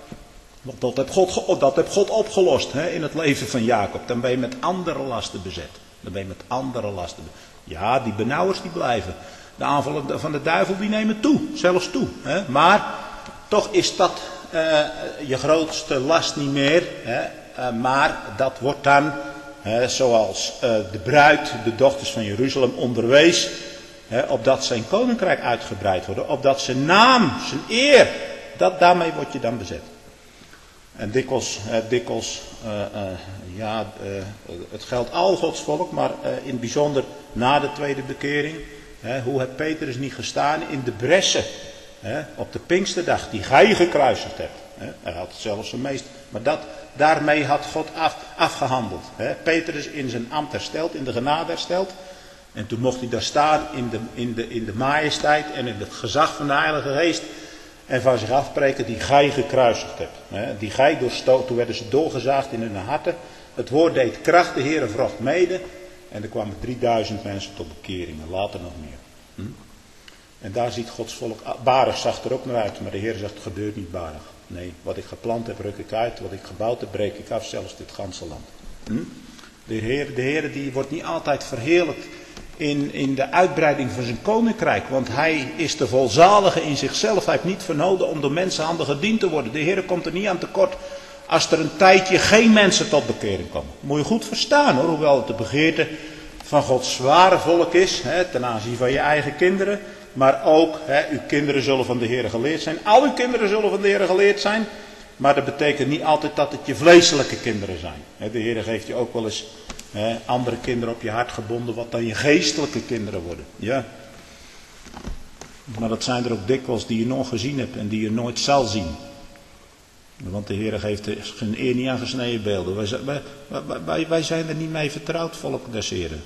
Want dat heeft God, dat heeft God opgelost he, in het leven van Jacob. Dan ben je met andere lasten bezet. Dan ben je met andere lasten bezet. Ja, die benauwers die blijven. De aanvallen van de duivel die nemen toe, zelfs toe. He. Maar toch is dat uh, je grootste last niet meer. Hè, uh, maar dat wordt dan, uh, zoals uh, de bruid, de dochters van Jeruzalem onderwees, uh, opdat zijn koninkrijk uitgebreid wordt. Opdat zijn naam, zijn eer, dat, daarmee word je dan bezet. En dikwijls, uh, dikwijls uh, uh, ja, uh, het geldt al Gods volk, maar uh, in het bijzonder na de tweede bekering. Hè, hoe heeft Petrus niet gestaan in de bressen, hè, op de Pinksterdag, die gij gekruisigd hebt. Hè. Hij had zelfs een meest, maar dat, daarmee had God af, afgehandeld. Hè. Petrus in zijn ambt hersteld, in de genade hersteld. En toen mocht hij daar staan in de, in, de, in de majesteit en in het gezag van de Heilige Geest. En van zich afspreken die gij gekruisigd hebt. Hè. Die gij doorstoot, toen werden ze doorgezaagd in hun harten. Het woord deed kracht, de Heere vrocht mede. En er kwamen drieduizend mensen tot bekering en later nog meer. Hm? En daar ziet Gods volk, barig zag er ook naar uit, maar de Heer zegt het gebeurt niet barig. Nee, wat ik geplant heb ruk ik uit, wat ik gebouwd heb breek ik af, zelfs dit ganse land. Hm? De Heer, de Heer die wordt niet altijd verheerlijkt in, in de uitbreiding van zijn koninkrijk, want hij is de volzalige in zichzelf. Hij heeft niet vernoden om door mensenhanden gediend te worden. De Heer komt er niet aan tekort als er een tijdje geen mensen tot bekering komen. Moet je goed verstaan hoor, hoewel het de begeerte van Gods zware volk is, hè, ten aanzien van je eigen kinderen. Maar ook, hè, uw kinderen zullen van de Heer geleerd zijn. Al uw kinderen zullen van de Heer geleerd zijn. Maar dat betekent niet altijd dat het je vleeselijke kinderen zijn. Hè, de Heer geeft je ook wel eens hè, andere kinderen op je hart gebonden, wat dan je geestelijke kinderen worden. Ja. Maar dat zijn er ook dikwijls die je nog gezien hebt en die je nooit zal zien. Want de Heer geeft geen eer niet aan gesneden beelden. Wij, wij, wij, wij zijn er niet mee vertrouwd, volk des Heren.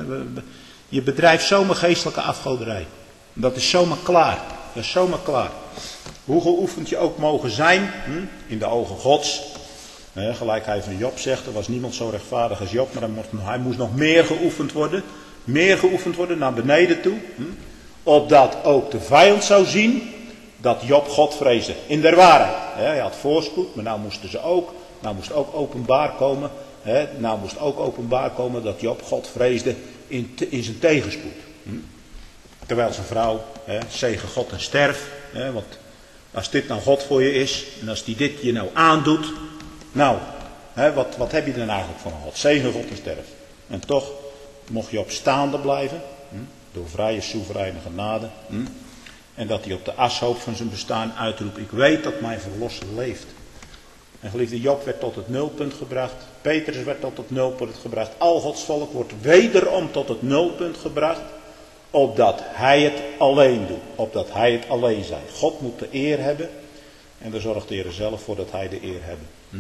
Je bedrijft zomaar geestelijke afgoderij. Dat is zomaar klaar. Dat is zomaar klaar. Hoe geoefend je ook mogen zijn, hm, in de ogen Gods. Hè, gelijk hij van Job zegt, er was niemand zo rechtvaardig als Job, maar hij moest, hij moest nog meer geoefend worden. Meer geoefend worden naar beneden toe. Hm, opdat ook de vijand zou zien dat Job God vreesde. In der waarheid. Hè, hij had voorspoed, maar nou moesten ze ook. Nou moest ook openbaar komen. Hè, nou moest ook openbaar komen dat Job God vreesde in, te, in zijn tegenspoed. Hm. Terwijl zijn vrouw, hè, zegen God en sterf. Hè, want als dit nou God voor je is, en als die dit je nou aandoet, nou, hè, wat, wat heb je dan eigenlijk van God? Zegen God en sterf. En toch mocht je op staande blijven, hm, door vrije, soevereine genade. Hm, en dat hij op de ashoop van zijn bestaan uitroept, ik weet dat mijn verlosser leeft. En geliefde, Job werd tot het nulpunt gebracht. Petrus werd tot het nulpunt gebracht. Al Gods volk wordt wederom tot het nulpunt gebracht. Opdat hij het alleen doet. Opdat hij het alleen zij. God moet de eer hebben. En daar zorgt de Heer zelf voor dat hij de eer hebben. Hm?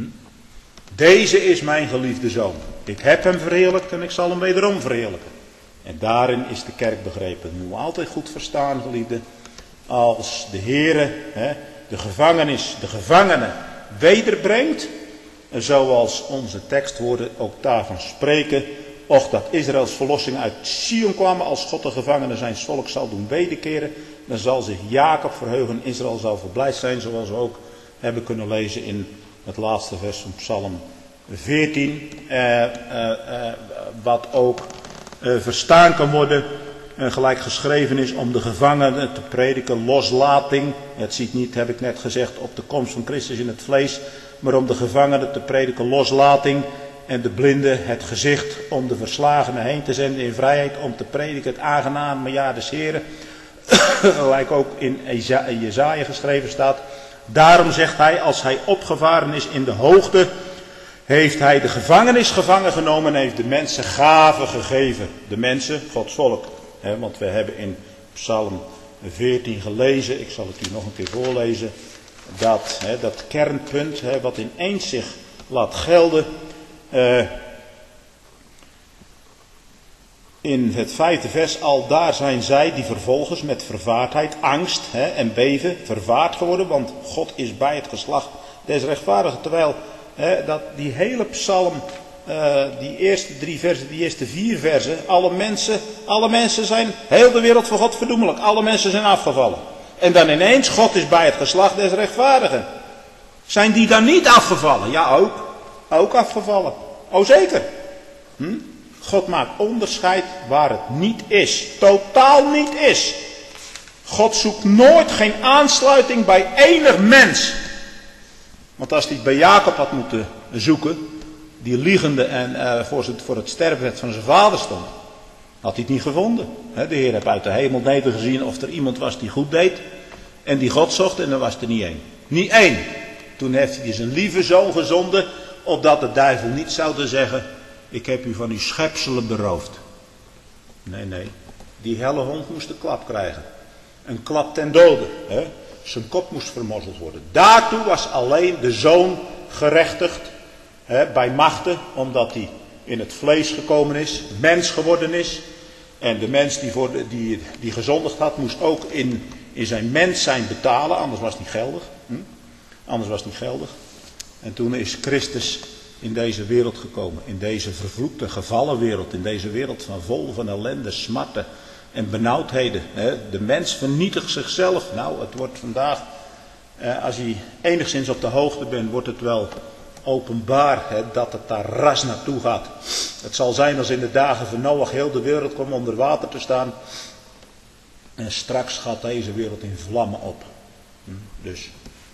Deze is mijn geliefde zoon. Ik heb hem verheerlijkt en ik zal hem wederom verheerlijken. En daarin is de kerk begrepen. Dat moeten we altijd goed verstaan, geliefde. Als de Heere hè, de gevangenis, de gevangenen wederbrengt. En zoals onze tekstwoorden ook daarvan spreken. Och, dat Israëls verlossing uit Sion kwam, als God de gevangenen zijn volk zal doen wederkeren, dan zal zich Jacob verheugen, Israël zal verblijd zijn, zoals we ook hebben kunnen lezen in het laatste vers van Psalm veertien, eh, eh, eh, wat ook eh, verstaan kan worden, eh, gelijk geschreven is om de gevangenen te prediken, loslating, het ziet niet, heb ik net gezegd, op de komst van Christus in het vlees, maar om de gevangenen te prediken, loslating, en de blinden het gezicht om de verslagenen heen te zenden in vrijheid, om te prediken het aangename jaar des Heren. Gelijk ook in Jesaja geschreven staat. Daarom zegt hij, als hij opgevaren is in de hoogte, heeft hij de gevangenis gevangen genomen en heeft de mensen gaven gegeven. De mensen, Gods volk. He, want we hebben in Psalm veertien gelezen, ik zal het u nog een keer voorlezen, dat, he, dat kernpunt he, wat ineens zich laat gelden. Uh, in het vijfde vers, al daar zijn zij die vervolgens met vervaardheid, angst hè, en beven vervaard geworden, want God is bij het geslacht des rechtvaardigen. Terwijl hè, dat die hele psalm, uh, die eerste drie versen, die eerste vier versen, alle mensen, alle mensen zijn, heel de wereld voor God verdoemelijk, alle mensen zijn afgevallen. En dan ineens, God is bij het geslacht des rechtvaardigen. Zijn die dan niet afgevallen? Ja, ook. Ook afgevallen. Oh zeker. Hm? God maakt onderscheid waar het niet is. Totaal niet is. God zoekt nooit geen aansluiting bij enig mens. Want als hij het bij Jacob had moeten zoeken, die liegende en uh, voor, het, voor het sterfbed van zijn vader stond, had hij het niet gevonden. He, de Heer heeft uit de hemel nedergezien of er iemand was die goed deed en die God zocht en er was er niet één. Niet één. Toen heeft hij zijn lieve zoon gezonden, opdat de duivel niet zou zeggen, ik heb u van uw schepselen beroofd. Nee, nee. Die helle hond moest een klap krijgen. Een klap ten dode. Hè? Zijn kop moest vermorzeld worden. Daartoe was alleen de zoon gerechtigd. Hè, bij machten. Omdat hij in het vlees gekomen is. Mens geworden is. En de mens die, voor de, die, die gezondigd had. Moest ook in, in zijn mens zijn betalen. Anders was hij geldig. Hm? Anders was hij geldig. En toen is Christus in deze wereld gekomen. In deze vervloekte, gevallen wereld. In deze wereld van vol van ellende, smarten en benauwdheden. De mens vernietigt zichzelf. Nou, het wordt vandaag, als je enigszins op de hoogte bent, wordt het wel openbaar dat het daar ras naartoe gaat. Het zal zijn als in de dagen van Noach heel de wereld kwam onder water te staan. En straks gaat deze wereld in vlammen op. Dus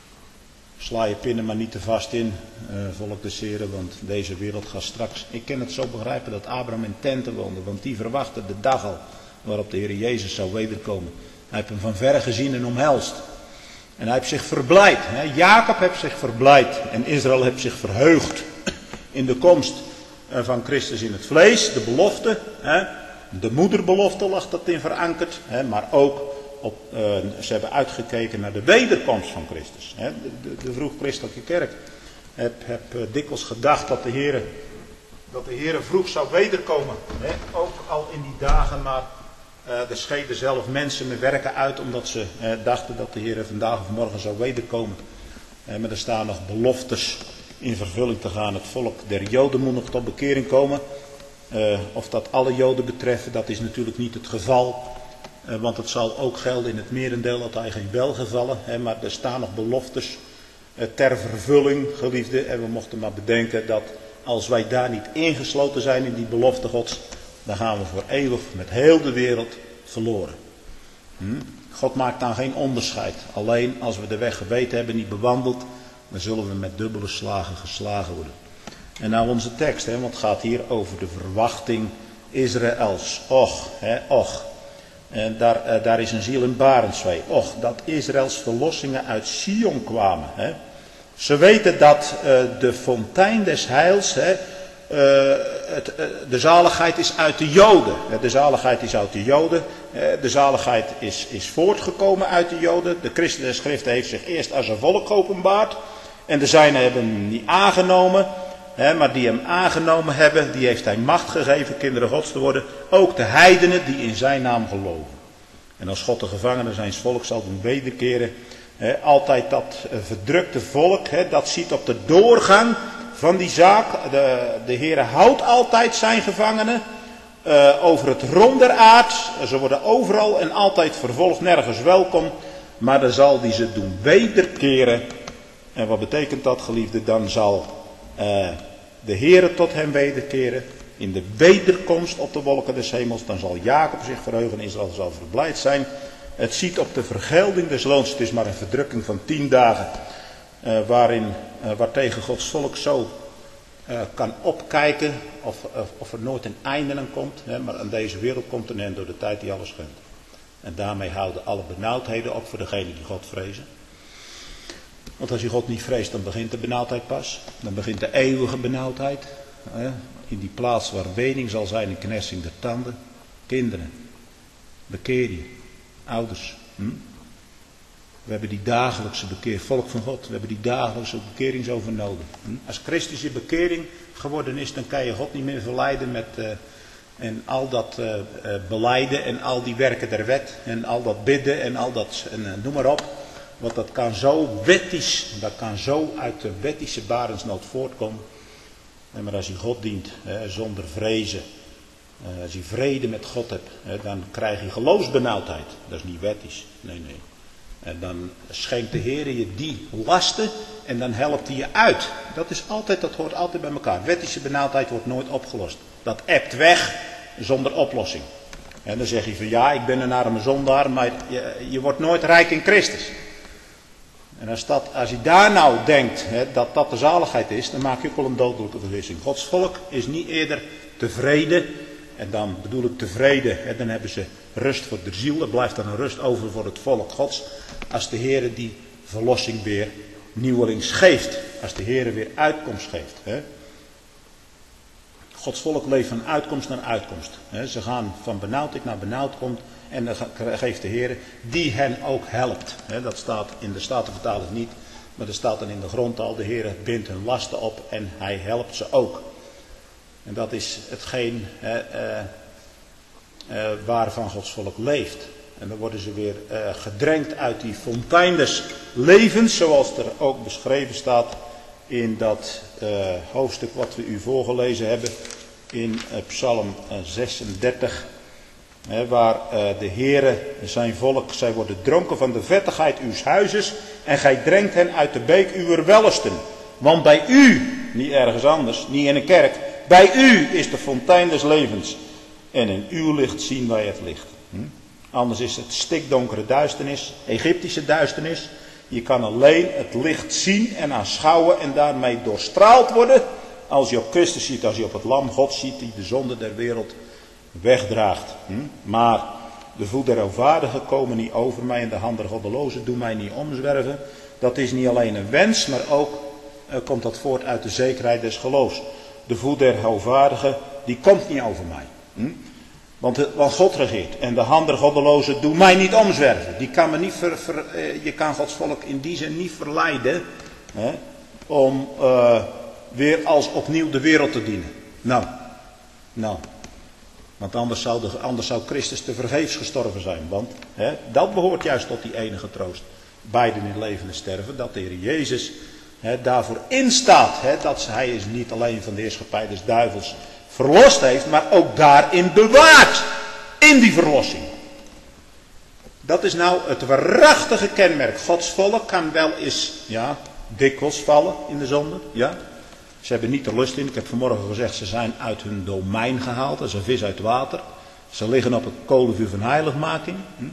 sla je pinnen maar niet te vast in, uh, volk des Heren, want deze wereld gaat straks. Ik kan het zo begrijpen dat Abraham in tenten woonde, want die verwachtte de dag al waarop de Heer Jezus zou wederkomen. Hij heeft hem van verre gezien en omhelst. En hij heeft zich verblijd. Hè? Jacob heeft zich verblijd en Israël heeft zich verheugd in de komst van Christus in het vlees, de belofte. Hè? De moederbelofte lag dat in verankerd, hè? Maar ook Op, uh, ze hebben uitgekeken naar de wederkomst van Christus. Hè? De, de, de vroeg-christelijke kerk heb, heb uh, dikwijls gedacht dat de Heer dat de Heer vroeg zou wederkomen. Hè? Ook al in die dagen, maar uh, er schenen zelf mensen met werken uit omdat ze uh, dachten dat de Heer vandaag of morgen zou wederkomen. Uh, maar er staan nog beloftes in vervulling te gaan. Het volk der Joden moet nog tot bekering komen. Uh, of dat alle Joden betreft, dat is natuurlijk niet het geval. Uh, want het zal ook gelden in het merendeel dat hij geen Belgen vallen. Hè, maar er staan nog beloftes uh, ter vervulling, geliefde. En we mochten maar bedenken dat als wij daar niet ingesloten zijn in die belofte Gods, dan gaan we voor eeuwig met heel de wereld verloren. Hm? God maakt dan geen onderscheid. Alleen als we de weg geweten hebben, niet bewandeld, dan zullen we met dubbele slagen geslagen worden. En nou onze tekst, hè, want het gaat hier over de verwachting Israëls. Och, hè, och. En daar, uh, daar is een ziel in Barenswee. Och, dat Israëls verlossingen uit Sion kwamen. Hè. Ze weten dat uh, de fontein des heils, hè, uh, het, uh, de zaligheid is uit de Joden. De zaligheid is uit de Joden. Uh, de zaligheid is, is voortgekomen uit de Joden. De christen der schriften heeft zich eerst als een volk geopenbaard. En de zijnen hebben hem niet aangenomen. He, maar die hem aangenomen hebben, die heeft hij macht gegeven kinderen Gods te worden. Ook de heidenen die in zijn naam geloven. En als God de gevangenen zijn volk zal doen wederkeren. He, altijd dat uh, verdrukte volk, he, dat ziet op de doorgang van die zaak. De, de Heere houdt altijd zijn gevangenen uh, over het rond der aard. Ze worden overal en altijd vervolgd, nergens welkom. Maar dan zal die ze doen wederkeren. En wat betekent dat, geliefde? Dan zal Uh, de Heere tot hem wederkeren. In de wederkomst op de wolken des hemels. Dan zal Jacob zich verheugen en Israël zal verblijd zijn. Het ziet op de vergelding des loons. Het is maar een verdrukking van tien dagen. Uh, waarin, uh, waartegen Gods volk zo uh, kan opkijken. Of, of, of er nooit een einde aan komt. Hè, maar aan deze wereld komt een eind door de tijd die alles schenkt. En daarmee houden alle benauwdheden op voor degenen die God vrezen. Want als je God niet vreest, dan begint de benauwdheid pas. Dan begint de eeuwige benauwdheid. Hè? In die plaats waar wening zal zijn en knessing der tanden. Kinderen, bekeer je. Ouders. Hm? We hebben die dagelijkse bekering. Volk van God, we hebben die dagelijkse bekering zo voor nodig. Hm? Als Christus je bekering geworden is, dan kan je God niet meer verleiden met uh, en al dat uh, uh, belijden en al die werken der wet. En al dat bidden en al dat, en, uh, noem maar op. Want dat kan zo wettisch, dat kan zo uit de wettische barensnood voortkomen. Nee, maar als je God dient, hè, zonder vrezen, eh, als je vrede met God hebt, hè, dan krijg je geloofsbenauwdheid. Dat is niet wettisch, nee, nee. En dan schenkt de Heer je die lasten en dan helpt hij je uit. Dat is altijd, dat hoort altijd bij elkaar. Wettische benauwdheid wordt nooit opgelost. Dat ebt weg zonder oplossing. En dan zeg je van ja, ik ben een arme zondaar, maar je, je wordt nooit rijk in Christus. En als, dat, als je daar nou denkt hè, dat dat de zaligheid is, dan maak je ook al een dodelijke vergissing. Gods volk is niet eerder tevreden. En dan bedoel ik tevreden, hè, dan hebben ze rust voor de ziel. Er blijft dan een rust over voor het volk Gods. Als de Heer die verlossing weer nieuwelings geeft. Als de Heer weer uitkomst geeft. Hè. Gods volk leeft van uitkomst naar uitkomst. Hè. Ze gaan van benauwdheid naar benauwdheid. En dan geeft de Heer die hen ook helpt. Hè. Dat staat in de Statenvertaling niet. Maar er staat dan in de grondtaal. De Heer bindt hun lasten op en hij helpt ze ook. En dat is hetgeen eh, eh, eh, waarvan Gods volk leeft. En dan worden ze weer eh, gedrenkt uit die fontein des levens. Zoals er ook beschreven staat in dat eh, hoofdstuk wat we u voorgelezen hebben. In eh, Psalm eh, zesendertig. Hè, waar eh, de Heere zijn volk, zij worden dronken van de vettigheid uws huizes. En gij drenkt hen uit de beek uwer wellesten. Want bij u, niet ergens anders, niet in een kerk. Bij u is de fontein des levens. En in uw licht zien wij het licht. Hm? Anders is het stikdonkere duisternis, Egyptische duisternis. Je kan alleen het licht zien en aanschouwen en daarmee doorstraald worden. Als je op Christus ziet, als je op het lam God ziet die de zonde der wereld wegdraagt. Hm? Maar de voet der overvaardigen komen niet over mij en de hand der goddelozen doen mij niet omzwerven. Dat is niet alleen een wens, maar ook uh, komt dat voort uit de zekerheid des geloofs. De voet der hoogvaardigen, die komt niet over mij. Hm? Want, de, want God regeert. En de hand der goddelozen doet mij niet omzwerven. Die kan me niet ver, ver, eh, je kan Gods volk in die zin niet verleiden. Hè, om uh, weer als opnieuw de wereld te dienen. Nou, nou. Want anders zou, de, anders zou Christus te vergeefs gestorven zijn. Want hè, dat behoort juist tot die enige troost. Beiden in leven en sterven. Dat de Heer Jezus He, daarvoor instaat. He, dat hij is niet alleen van de heerschappij des duivels verlost heeft. Maar ook daarin bewaart. In die verlossing. Dat is nou het waarachtige kenmerk. Gods volk kan wel eens ja, dikwijls vallen in de zonde. Ja. Ze hebben niet de lust in. Ik heb vanmorgen gezegd. Ze zijn uit hun domein gehaald. Dat is een vis uit water. Ze liggen op het kolenvuur van heiligmaking. Hm.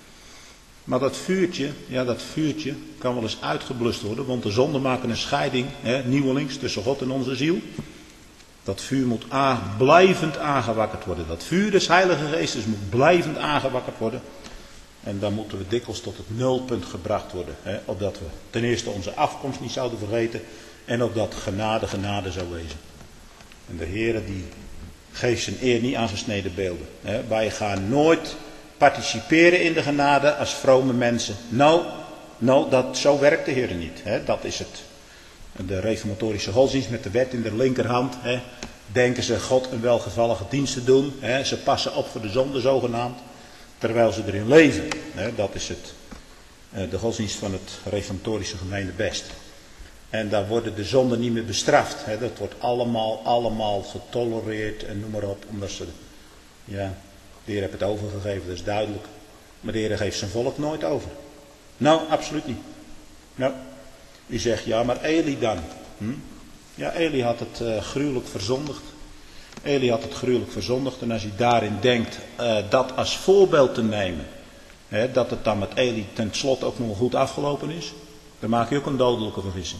Maar dat vuurtje, ja dat vuurtje kan wel eens uitgeblust worden. Want de zonden maken een scheiding, hè, nieuwelings, tussen God en onze ziel. Dat vuur moet a, blijvend aangewakkerd worden. Dat vuur des Heilige Geestes moet blijvend aangewakkerd worden. En dan moeten we dikwijls tot het nulpunt gebracht worden. Hè, opdat we ten eerste onze afkomst niet zouden vergeten. En opdat genade genade zou wezen. En de Heere die geeft zijn eer niet aan gesneden beelden. Hè. Wij gaan nooit participeren in de genade als vrome mensen. Nou, nou dat, zo werkt de Heer niet. Hè. Dat is het. De reformatorische godsdienst met de wet in de linkerhand. Hè. Denken ze God een welgevallige dienst te doen. Hè. Ze passen op voor de zonde zogenaamd. Terwijl ze erin leven. Hè. Dat is het. De godsdienst van het reformatorische gemeentebest. En daar worden de zonden niet meer bestraft. Hè. Dat wordt allemaal, allemaal getolereerd en noem maar op. Omdat ze, ja, de Heer heeft het overgegeven, dat is duidelijk. Maar de Heer geeft zijn volk nooit over. Nou, absoluut niet. Nou, u zegt, ja, maar Eli dan. Hm? Ja, Eli had het uh, gruwelijk verzondigd. Eli had het gruwelijk verzondigd. En als u daarin denkt uh, dat als voorbeeld te nemen. Hè, dat het dan met Eli ten slotte ook nog goed afgelopen is. Dan maak je ook een dodelijke vergissing.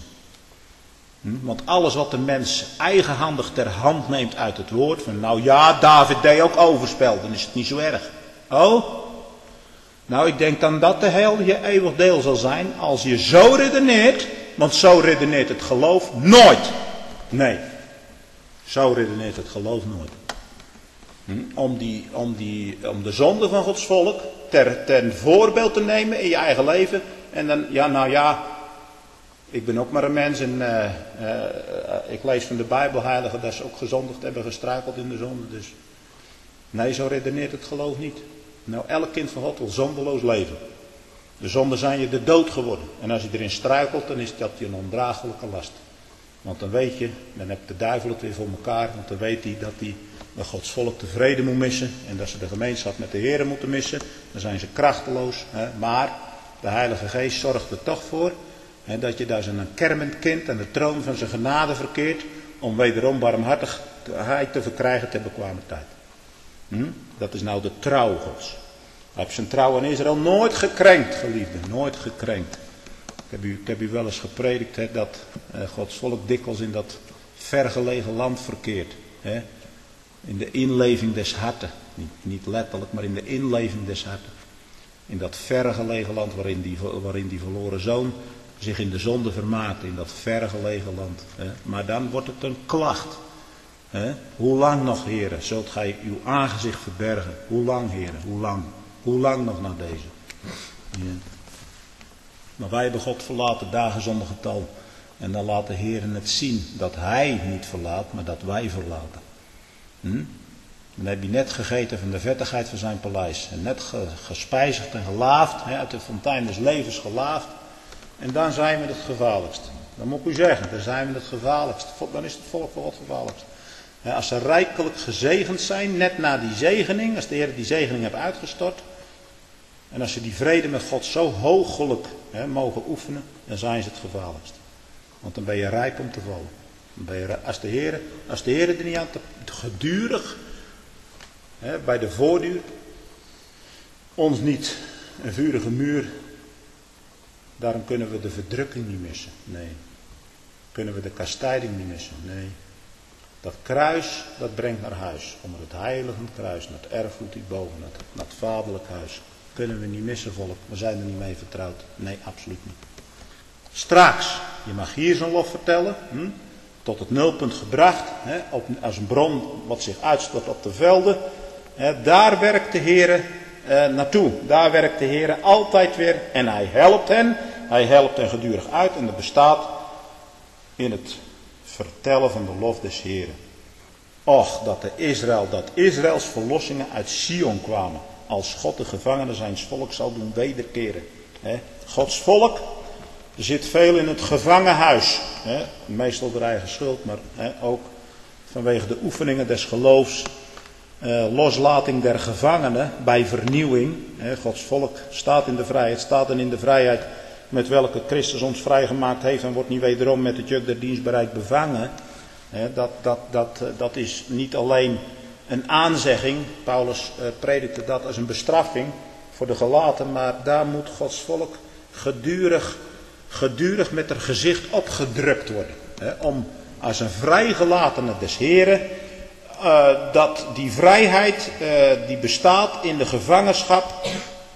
Hm? Want alles wat de mens eigenhandig ter hand neemt uit het woord. Van nou ja, David deed ook overspel. Dan is het niet zo erg. Oh? Nou, ik denk dan dat de hel je eeuwig deel zal zijn. Als je zo redeneert. Want zo redeneert het geloof nooit. Nee. Zo redeneert het geloof nooit. Hm? Om, die, om, die, om de zonde van Gods volk ter, ten voorbeeld te nemen in je eigen leven. En dan, ja nou ja, ik ben ook maar een mens en uh, uh, ik lees van de Bijbelheiligen dat ze ook gezondigd hebben, gestruikeld in de zonde. Dus nee, zo redeneert het geloof niet. Nou, elk kind van God wil zondeloos leven. De zonden zijn je de dood geworden. En als je erin struikelt, dan is dat je een ondraaglijke last. Want dan weet je, dan heeft de duivel het weer voor elkaar. Want dan weet hij dat hij met Gods volk tevreden moet missen. En dat ze de gemeenschap met de Heer moeten missen. Dan zijn ze krachteloos. Hè. Maar de Heilige Geest zorgt er toch voor. Hè, dat je daar zo'n kermend kind aan de troon van zijn genade verkeert. Om wederom barmhartigheid te verkrijgen ter bekwame tijd. Hm? Dat is nou de trouw Gods. Hij heeft zijn trouw aan Israël nooit gekrenkt, geliefden. Nooit gekrenkt. heb u, ik heb u wel eens gepredikt hè, dat uh, Gods volk dikwijls in dat vergelegen land verkeert. Hè? In de inleving des harten. Niet, niet letterlijk, maar in de inleving des harten. In dat vergelegen land waarin die, waarin die verloren zoon zich in de zonde vermaakte. In dat vergelegen land. Hè? Maar dan wordt het een klacht. Hè? Hoe lang nog, heren, zult gij uw aangezicht verbergen? Hoe lang, heren? Hoe lang? Hoe lang nog naar deze? Ja. Maar wij hebben God verlaten, dagen zonder getal. En dan laat de Heer het zien dat Hij niet verlaat, maar dat wij verlaten. Hm? Dan heb je net gegeten van de vettigheid van zijn paleis. En net gespijzigd en gelaafd, hè, uit de fontein des levens gelaafd. En dan zijn we het gevaarlijkst. Dan moet ik u zeggen, dan zijn we het gevaarlijkst. Dan is het volk voor het gevaarlijkst. Als ze rijkelijk gezegend zijn, net na die zegening, als de Heer die zegening heeft uitgestort. En als ze die vrede met God zo hoogelijk hè, mogen oefenen, dan zijn ze het gevaarlijkst. Want dan ben je rijp om te vallen. Dan ben je, als de Heer, als de Heer er niet aan te gedurig, hè, bij de voorduur, ons niet een vurige muur, daarom kunnen we de verdrukking niet missen. Nee. Kunnen we de kastijding niet missen. Nee. Dat kruis, dat brengt naar huis. Onder het heilige kruis, naar het erfgoed die boven, naar het, naar het vaderlijk huis. Kunnen we niet missen, volk. We zijn er niet mee vertrouwd. Nee, absoluut niet. Straks, je mag hier zo'n lof vertellen. Hm, tot het nulpunt gebracht. Hè, op, als een bron wat zich uitstort op de velden. Hè, daar werkt de Heer eh, naartoe. Daar werkt de Heer altijd weer. En hij helpt hen. Hij helpt hen gedurig uit. En dat bestaat in het vertellen van de lof des Heeren. Och, dat de Israël, dat Israëls verlossingen uit Sion kwamen. Als God de gevangenen zijns volk zal doen wederkeren. He, Gods volk, er zit veel in het gevangenhuis. He, meestal door eigen schuld, maar he, ook vanwege de oefeningen des geloofs. Eh, loslating der gevangenen bij vernieuwing. He, Gods volk staat in de vrijheid, staat en in de vrijheid met welke Christus ons vrijgemaakt heeft en wordt niet wederom met het juk der dienstbaarheid bevangen. He, dat, dat, dat, dat is niet alleen een aanzegging. Paulus uh, predikte dat als een bestraffing voor de gelaten, maar daar moet Gods volk gedurig, gedurig met haar gezicht opgedrukt worden. He, om als een vrijgelatene des Heren, uh, dat die vrijheid uh, die bestaat in de gevangenschap.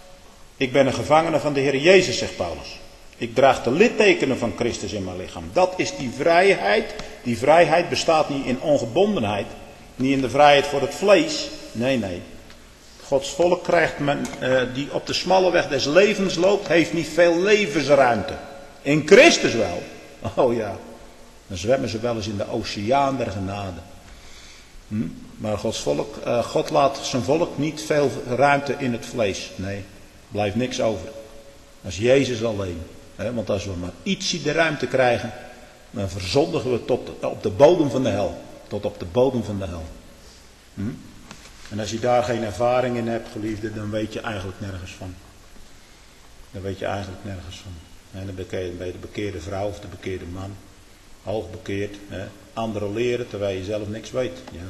Ik ben een gevangene van de Heer Jezus, zegt Paulus. Ik draag de littekenen van Christus in mijn lichaam. Dat is die vrijheid. Die vrijheid bestaat niet in ongebondenheid. Niet in de vrijheid voor het vlees. Nee, nee. Gods volk krijgt men, uh, die op de smalle weg des levens loopt, heeft niet veel levensruimte. In Christus wel. Oh ja. Dan zwemmen ze wel eens in de oceaan der genade. Hm? Maar Gods volk, uh, God laat zijn volk niet veel ruimte in het vlees. Nee. Blijft niks over. Dat is Jezus alleen. He, want als we maar ietsie de ruimte krijgen, dan verzondigen we tot op de bodem van de hel. Tot op de bodem van de hel. Hm? En als je daar geen ervaring in hebt, geliefde, dan weet je eigenlijk nergens van. Dan weet je eigenlijk nergens van. En dan ben je de bekeerde vrouw of de bekeerde man. Hoogbekeerd. He. Anderen leren terwijl je zelf niks weet. Ja.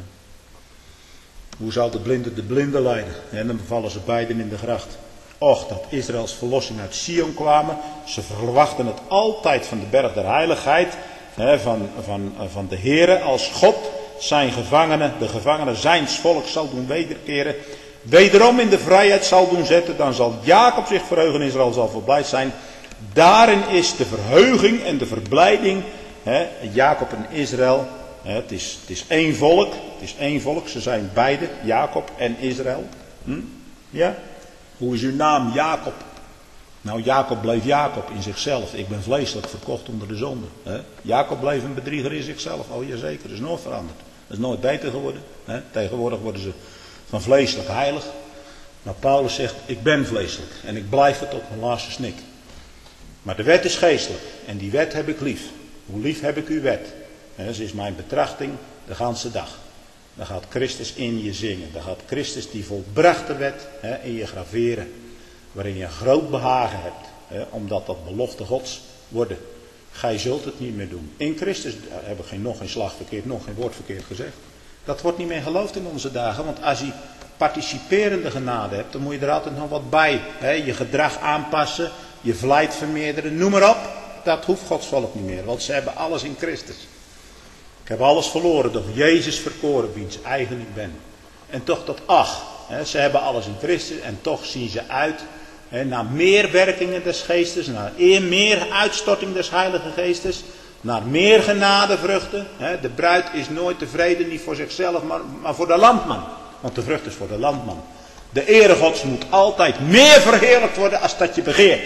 Hoe zal de blinde de blinde leiden? En dan vallen ze beiden in de gracht. Och, dat Israëls verlossing uit Sion kwamen. Ze verwachten het altijd van de berg der heiligheid. Hè, van, van, van de Heere als God zijn gevangenen, de gevangenen zijns volk zal doen wederkeren. Wederom in de vrijheid zal doen zetten. Dan zal Jacob zich verheugen, Israël zal verblijd zijn. Daarin is de verheuging en de verblijding. Hè, Jacob en Israël. Hè, het, is, het is één volk. Het is één volk. Ze zijn beide, Jacob en Israël. Hm? Ja? Hoe is uw naam? Jacob. Nou, Jacob bleef Jacob in zichzelf. Ik ben vleeselijk verkocht onder de zonde. Hè? Jacob bleef een bedrieger in zichzelf. Oh jazeker, dat is nooit veranderd. Dat is nooit beter geworden. Hè? Tegenwoordig worden ze van vleeselijk heilig. Maar Paulus zegt, ik ben vleeselijk. En ik blijf het tot mijn laatste snik. Maar de wet is geestelijk. En die wet heb ik lief. Hoe lief heb ik uw wet? En dat is mijn betrachting de ganse dag. Dan gaat Christus in je zingen. Dan gaat Christus die volbrachte wet hè, in je graveren. Waarin je een groot behagen hebt. Hè, omdat dat belofte Gods worden. Gij zult het niet meer doen. In Christus heb ik geen, nog geen slag verkeerd, nog geen woord verkeerd gezegd. Dat wordt niet meer geloofd in onze dagen. Want als je participerende genade hebt, dan moet je er altijd nog wat bij. Hè, je gedrag aanpassen, je vlijt vermeerderen, noem maar op. dat hoeft Gods volk niet meer, want ze hebben alles in Christus. Ik heb alles verloren, doch Jezus verkoren, wiens eigen ik ben. En toch tot ach, hè, ze hebben alles in Christus en toch zien ze uit hè, naar meer werkingen des geestes, naar eer meer uitstorting des heilige geestes, naar meer genadevruchten. Hè. De bruid is nooit tevreden, niet voor zichzelf, maar, maar voor de landman. Want de vrucht is voor de landman. De ere Gods moet altijd meer verheerlijkt worden als dat je begeert.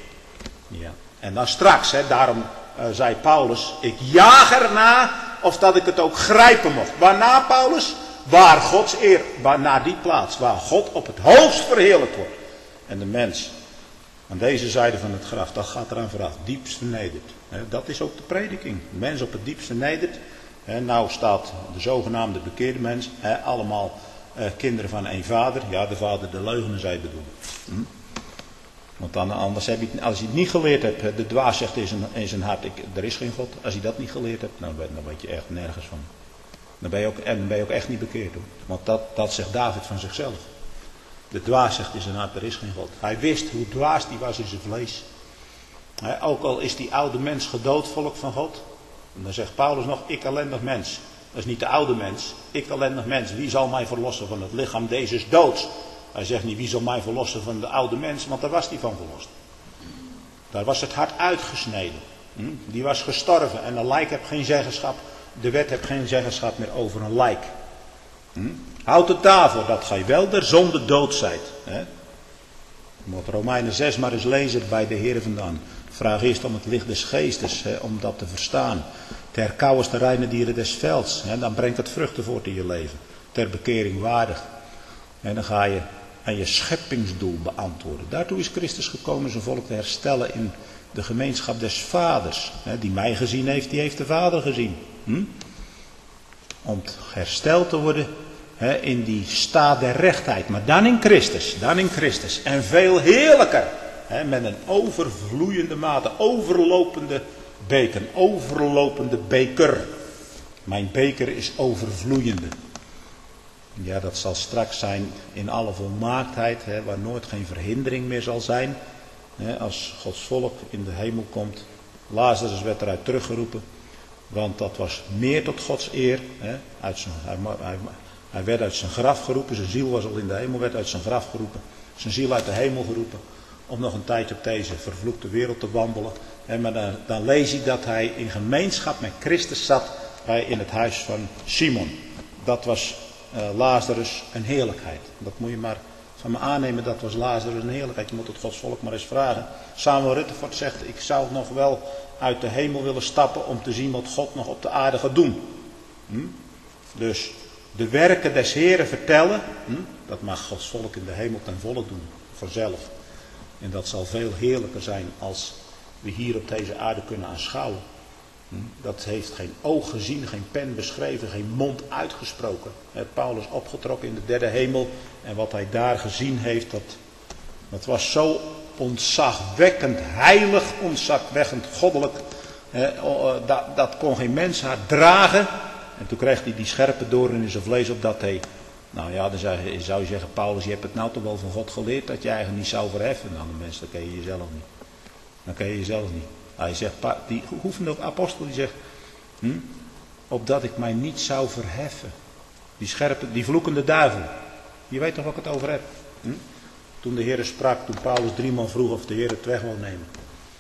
Ja. En dan straks, hè, daarom uh, zei Paulus, ik jaag erna of dat ik het ook grijpen mocht. Waarna Paulus? Waar Gods eer, waar, naar die plaats, waar God op het hoogst verheerlijkt wordt. En de mens aan deze zijde van het graf, dat gaat eraan vooraf, diepst vernederd. Hè, dat is ook de prediking. De mens op het diepst vernederd. Hè, nou staat de zogenaamde bekeerde mens, hè, allemaal uh, kinderen van één vader. Ja, de vader de leugener zij bedoelen. Hm? Want dan, anders heb je, als je het niet geleerd hebt, de dwaas zegt in zijn, in zijn hart, ik, er is geen God. Als je dat niet geleerd hebt, nou, dan weet je echt nergens van. Dan ben je ook, en dan ben je ook echt niet bekeerd hoor. Want dat, dat zegt David van zichzelf. De dwaas zegt in zijn hart, er is geen God. Hij wist hoe dwaas die was in zijn vlees. He, ook al is die oude mens gedood, volk van God. En dan zegt Paulus nog, ik ellendig mens. Dat is niet de oude mens. Ik ellendig mens. Wie zal mij verlossen van het lichaam deze doods? Hij zegt niet, wie zal mij verlossen van de oude mens? Want daar was hij van verlost. Daar was het hart uitgesneden. Hm? Die was gestorven. En een lijk heeft geen zeggenschap. De wet heeft geen zeggenschap meer over een lijk. Hm? Houd het daarvoor dat gij wel der zonde dood zijt. Hè? Je moet Romeinen zes maar eens lezen bij de Heer vandaan. Vraag eerst om het licht des geestes, hè, om dat te verstaan. Ter kauwers de reine dieren des velds. Hè, dan brengt het vruchten voort in je leven. Ter bekering waardig. En dan ga je aan je scheppingsdoel beantwoorden. Daartoe is Christus gekomen zijn volk te herstellen in de gemeenschap des vaders. Hè, die mij gezien heeft, die heeft de Vader gezien. Hm? Om hersteld te worden hè, in die staat der rechtheid. Maar dan in Christus. Dan in Christus. En veel heerlijker. Hè, met een overvloeiende mate. Overlopende beker. Overlopende beker. Mijn beker is overvloeiende. Ja, dat zal straks zijn in alle volmaaktheid. Hè, waar nooit geen verhindering meer zal zijn. Hè, als Gods volk in de hemel komt. Lazarus werd eruit teruggeroepen. Want dat was meer tot Gods eer. Hè? Uit zijn, hij, hij, hij werd uit zijn graf geroepen. Zijn ziel was al in de hemel. Werd uit zijn graf geroepen. Zijn ziel uit de hemel geroepen. Om nog een tijdje op deze vervloekte wereld te wandelen. Hè? Maar dan, dan lees je dat hij in gemeenschap met Christus zat. Bij, in het huis van Simon. Dat was uh, Lazarus een heerlijkheid. Dat moet je maar van me aannemen. Dat was Lazarus een heerlijkheid. Je moet het Gods volk maar eens vragen. Samuel Rutherford zegt. Ik zou nog wel uit de hemel willen stappen om te zien wat God nog op de aarde gaat doen. Hm? Dus de werken des Heren vertellen, hm? dat mag Gods volk in de hemel ten volle doen, vanzelf. En dat zal veel heerlijker zijn als we hier op deze aarde kunnen aanschouwen. Hm? Dat heeft geen oog gezien, geen pen beschreven, geen mond uitgesproken. He, Paulus opgetrokken in de derde hemel en wat hij daar gezien heeft, dat, dat was zo ontzagwekkend heilig, ontzagwekkend goddelijk. Eh, dat, dat kon geen mens haar dragen. En toen kreeg hij die scherpe doorn in zijn vlees op dat hij... Nou ja, dan zou je, zou je zeggen, Paulus, je hebt het nou toch wel van God geleerd dat je eigenlijk niet zou verheffen. Nou, de mensen, dan ken je jezelf niet. Dan ken je jezelf niet. Hij zegt, die oefende apostel, die zegt, hm, opdat ik mij niet zou verheffen. Die scherpe, die vloekende duivel. Je weet toch wat ik het over heb? Hm? Toen de Heer sprak, toen Paulus driemaal vroeg of de Heer het weg wil nemen.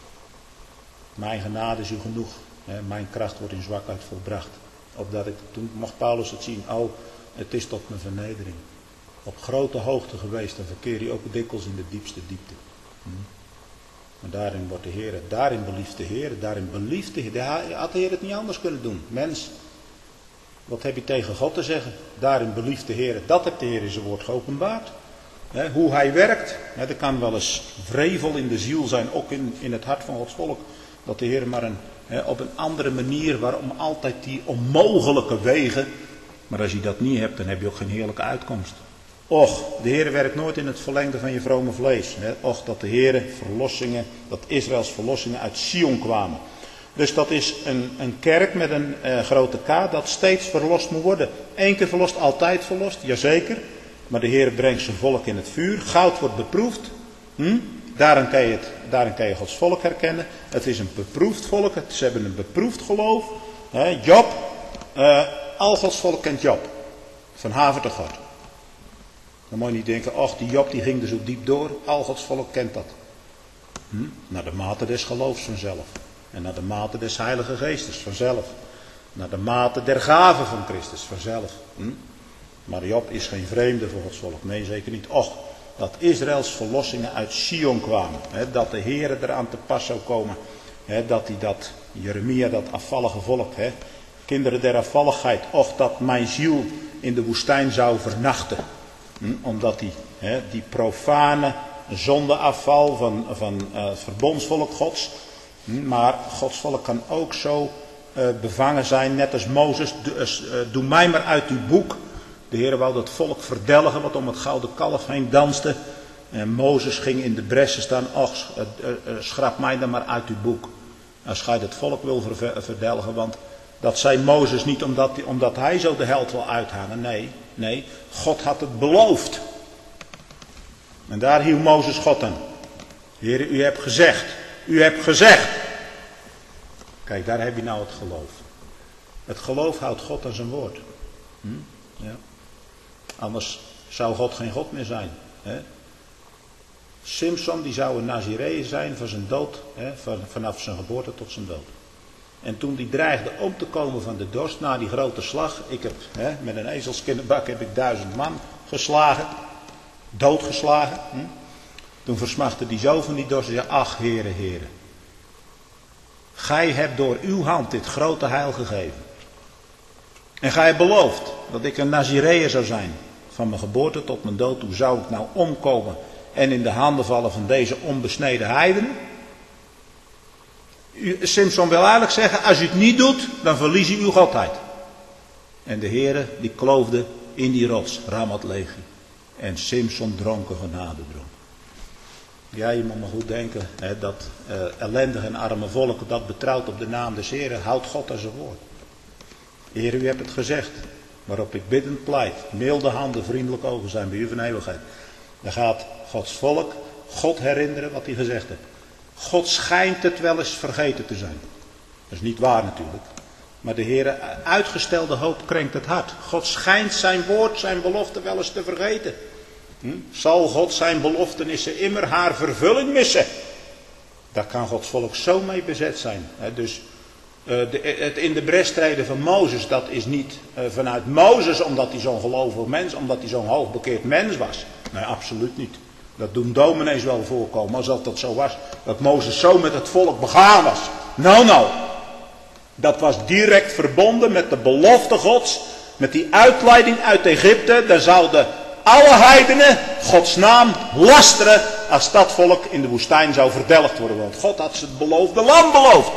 Mijn genade is u genoeg. Hè? Mijn kracht wordt in zwakheid volbracht. Opdat ik, toen mocht Paulus het zien. Oh, het is tot mijn vernedering. Op grote hoogte geweest. Dan verkeer je ook dikwijls in de diepste diepte. Hm? Maar daarin wordt de Heer, daarin belieft de Heer. Daarin belieft de Heer. Had de Heer het niet anders kunnen doen. Mens, wat heb je tegen God te zeggen? Daarin belieft de Heer. Dat heeft de Heer in zijn woord geopenbaard. He, hoe hij werkt, he, er kan wel eens vrevel in de ziel zijn, ook in, in het hart van Gods volk. Dat de Heer maar een, he, op een andere manier, waarom altijd die onmogelijke wegen. Maar als je dat niet hebt, dan heb je ook geen heerlijke uitkomst. Och, de Heer werkt nooit in het verlengde van je vrome vlees. He. Och, dat de Heer verlossingen, dat Israëls verlossingen uit Sion kwamen. Dus dat is een, een kerk met een uh, grote K, dat steeds verlost moet worden. Eén keer verlost, altijd verlost, jazeker. Maar de Heer brengt zijn volk in het vuur. Goud wordt beproefd. Hm? Daarin kan je, het, daarin kan je Gods volk herkennen. Het is een beproefd volk. Het, ze hebben een beproefd geloof. He, Job. Uh, al Gods volk kent Job. Van haver tot gort. Dan moet je niet denken, ach die Job die ging er zo diep door. Al Gods volk kent dat. Hm? Naar de mate des geloofs vanzelf. En naar de mate des Heilige Geestes vanzelf. Naar de mate der gaven van Christus vanzelf. Hm? Maar Job is geen vreemde voor Gods volk. Nee, zeker niet. Och, dat Israëls verlossingen uit Sion kwamen. Hè, dat de Heere eraan te pas zou komen. Hè, dat hij dat, Jeremia, dat afvallige volk. Hè, kinderen der afvalligheid. Och, dat mijn ziel in de woestijn zou vernachten. Hm, omdat die, hè, die profane zondeafval van, van uh, het verbondsvolk Gods. Hm, maar Gods volk kan ook zo uh, bevangen zijn. Net als Mozes. Do, uh, doe mij maar uit uw boek. De Heer wou dat volk verdelgen wat om het gouden kalf heen danste. En Mozes ging in de bressen staan. Och, schrap mij dan maar uit uw boek. Als gij het volk wil verdelgen. Want dat zei Mozes niet omdat, omdat hij zo de held wil uithangen. Nee, nee, God had het beloofd. En daar hield Mozes God aan. Heer, u hebt gezegd. U hebt gezegd. Kijk, daar heb je nou het geloof. Het geloof houdt God aan zijn woord. Hm? Ja. Anders zou God geen God meer zijn. Hè? Simson die zou een Nazireër zijn van zijn dood, hè? Van, vanaf zijn geboorte tot zijn dood. En toen die dreigde om te komen van de dorst na die grote slag. Ik heb hè, met een ezelskinderbak heb ik duizend man geslagen. Doodgeslagen. Hm? Toen versmachtte hij zo van die dorst en zei, ach heren, heren. Gij hebt door uw hand dit grote heil gegeven. En gij hebt beloofd dat ik een Nazireër zou zijn. Van mijn geboorte tot mijn dood. Hoe zou ik nou omkomen en in de handen vallen van deze onbesneden heidenen? Simson wil eigenlijk zeggen, als u het niet doet, dan verlies u uw godheid. En de Heere die kloofde in die rots, Ramat Lehi. En Simson dronk een genadedronk. Ja, je moet maar goed denken, hè, dat uh, ellendige en arme volk dat betrouwt op de naam des Heeren, houdt God aan zijn woord. Heer, u hebt het gezegd, waarop ik biddend pleit. Milde handen, vriendelijk ogen zijn bij u van eeuwigheid. Dan gaat Gods volk God herinneren wat hij gezegd heeft. God schijnt het wel eens vergeten te zijn. Dat is niet waar natuurlijk. Maar de Heer, uitgestelde hoop krenkt het hart. God schijnt zijn woord, zijn belofte wel eens te vergeten. Hm? Zal God zijn beloftenissen immer haar vervulling missen? Daar kan Gods volk zo mee bezet zijn. He, dus uh, de, het in de bres treden van Mozes, dat is niet uh, vanuit Mozes omdat hij zo'n gelovig mens, omdat hij zo'n hoogbekeerd mens was. Nee, absoluut niet. Dat doen dominees wel voorkomen, alsof dat zo was. Dat Mozes zo met het volk begaan was. Nou, nou. Dat was direct verbonden met de belofte Gods. Met die uitleiding uit Egypte. Daar zouden alle heidenen Gods naam lasteren als dat volk in de woestijn zou verdelgd worden. Want God had ze het beloofde land beloofd.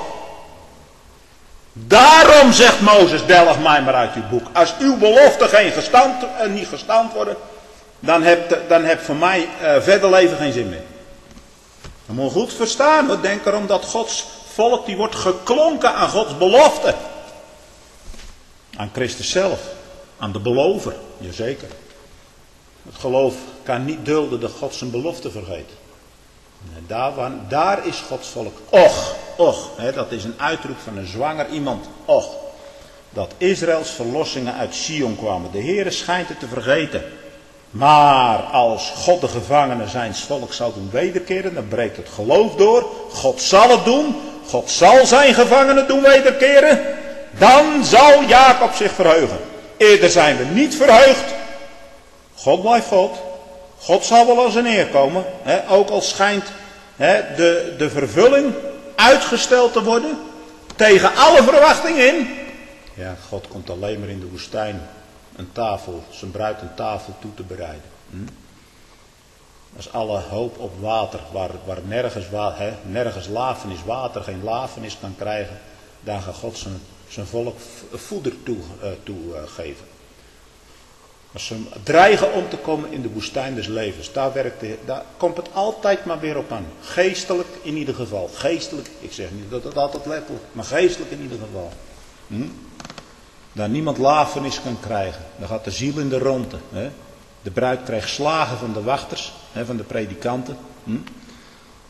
Daarom zegt Mozes, delg mij maar uit uw boek. Als uw belofte geen gestand, uh, niet gestand worden, dan heb, dan heb voor mij uh, verder leven geen zin meer. Dat moet je goed verstaan. We denken erom dat Gods volk die wordt geklonken aan Gods belofte. Aan Christus zelf. Aan de belover. Jazeker. Het geloof kan niet dulden dat God zijn belofte vergeet. En daar, daar is Gods volk. Och, och. Hè, dat is een uitroep van een zwanger iemand. Och. Dat Israëls verlossingen uit Sion kwamen. De Heere schijnt het te vergeten. Maar als God de gevangenen zijn volk zal doen wederkeren, dan breekt het geloof door. God zal het doen. God zal zijn gevangenen doen wederkeren. Dan zal Jacob zich verheugen. Eerder zijn we niet verheugd. God blijft God. God zal wel als een eer komen. Hè, ook al schijnt hè, de, de vervulling uitgesteld te worden. Tegen alle verwachting in. Ja, God komt alleen maar in de woestijn. Een tafel, zijn bruid een tafel toe te bereiden. Hm? Als alle hoop op water, waar, waar nergens, hè, nergens lafenis, water geen lafenis kan krijgen, daar gaat God zijn, zijn volk voeder toegeven. Uh, toe, uh, geven. Als ze dreigen om te komen in de woestijn des levens, daar, werkt de, daar komt het altijd maar weer op aan. Geestelijk in ieder geval. Geestelijk, ik zeg niet dat het altijd letterlijk, maar geestelijk in ieder geval. Hm? Daar niemand lafenis kan krijgen. Dan gaat de ziel in de ronde. Hè? De bruid krijgt slagen van de wachters, hè, van de predikanten. Hm?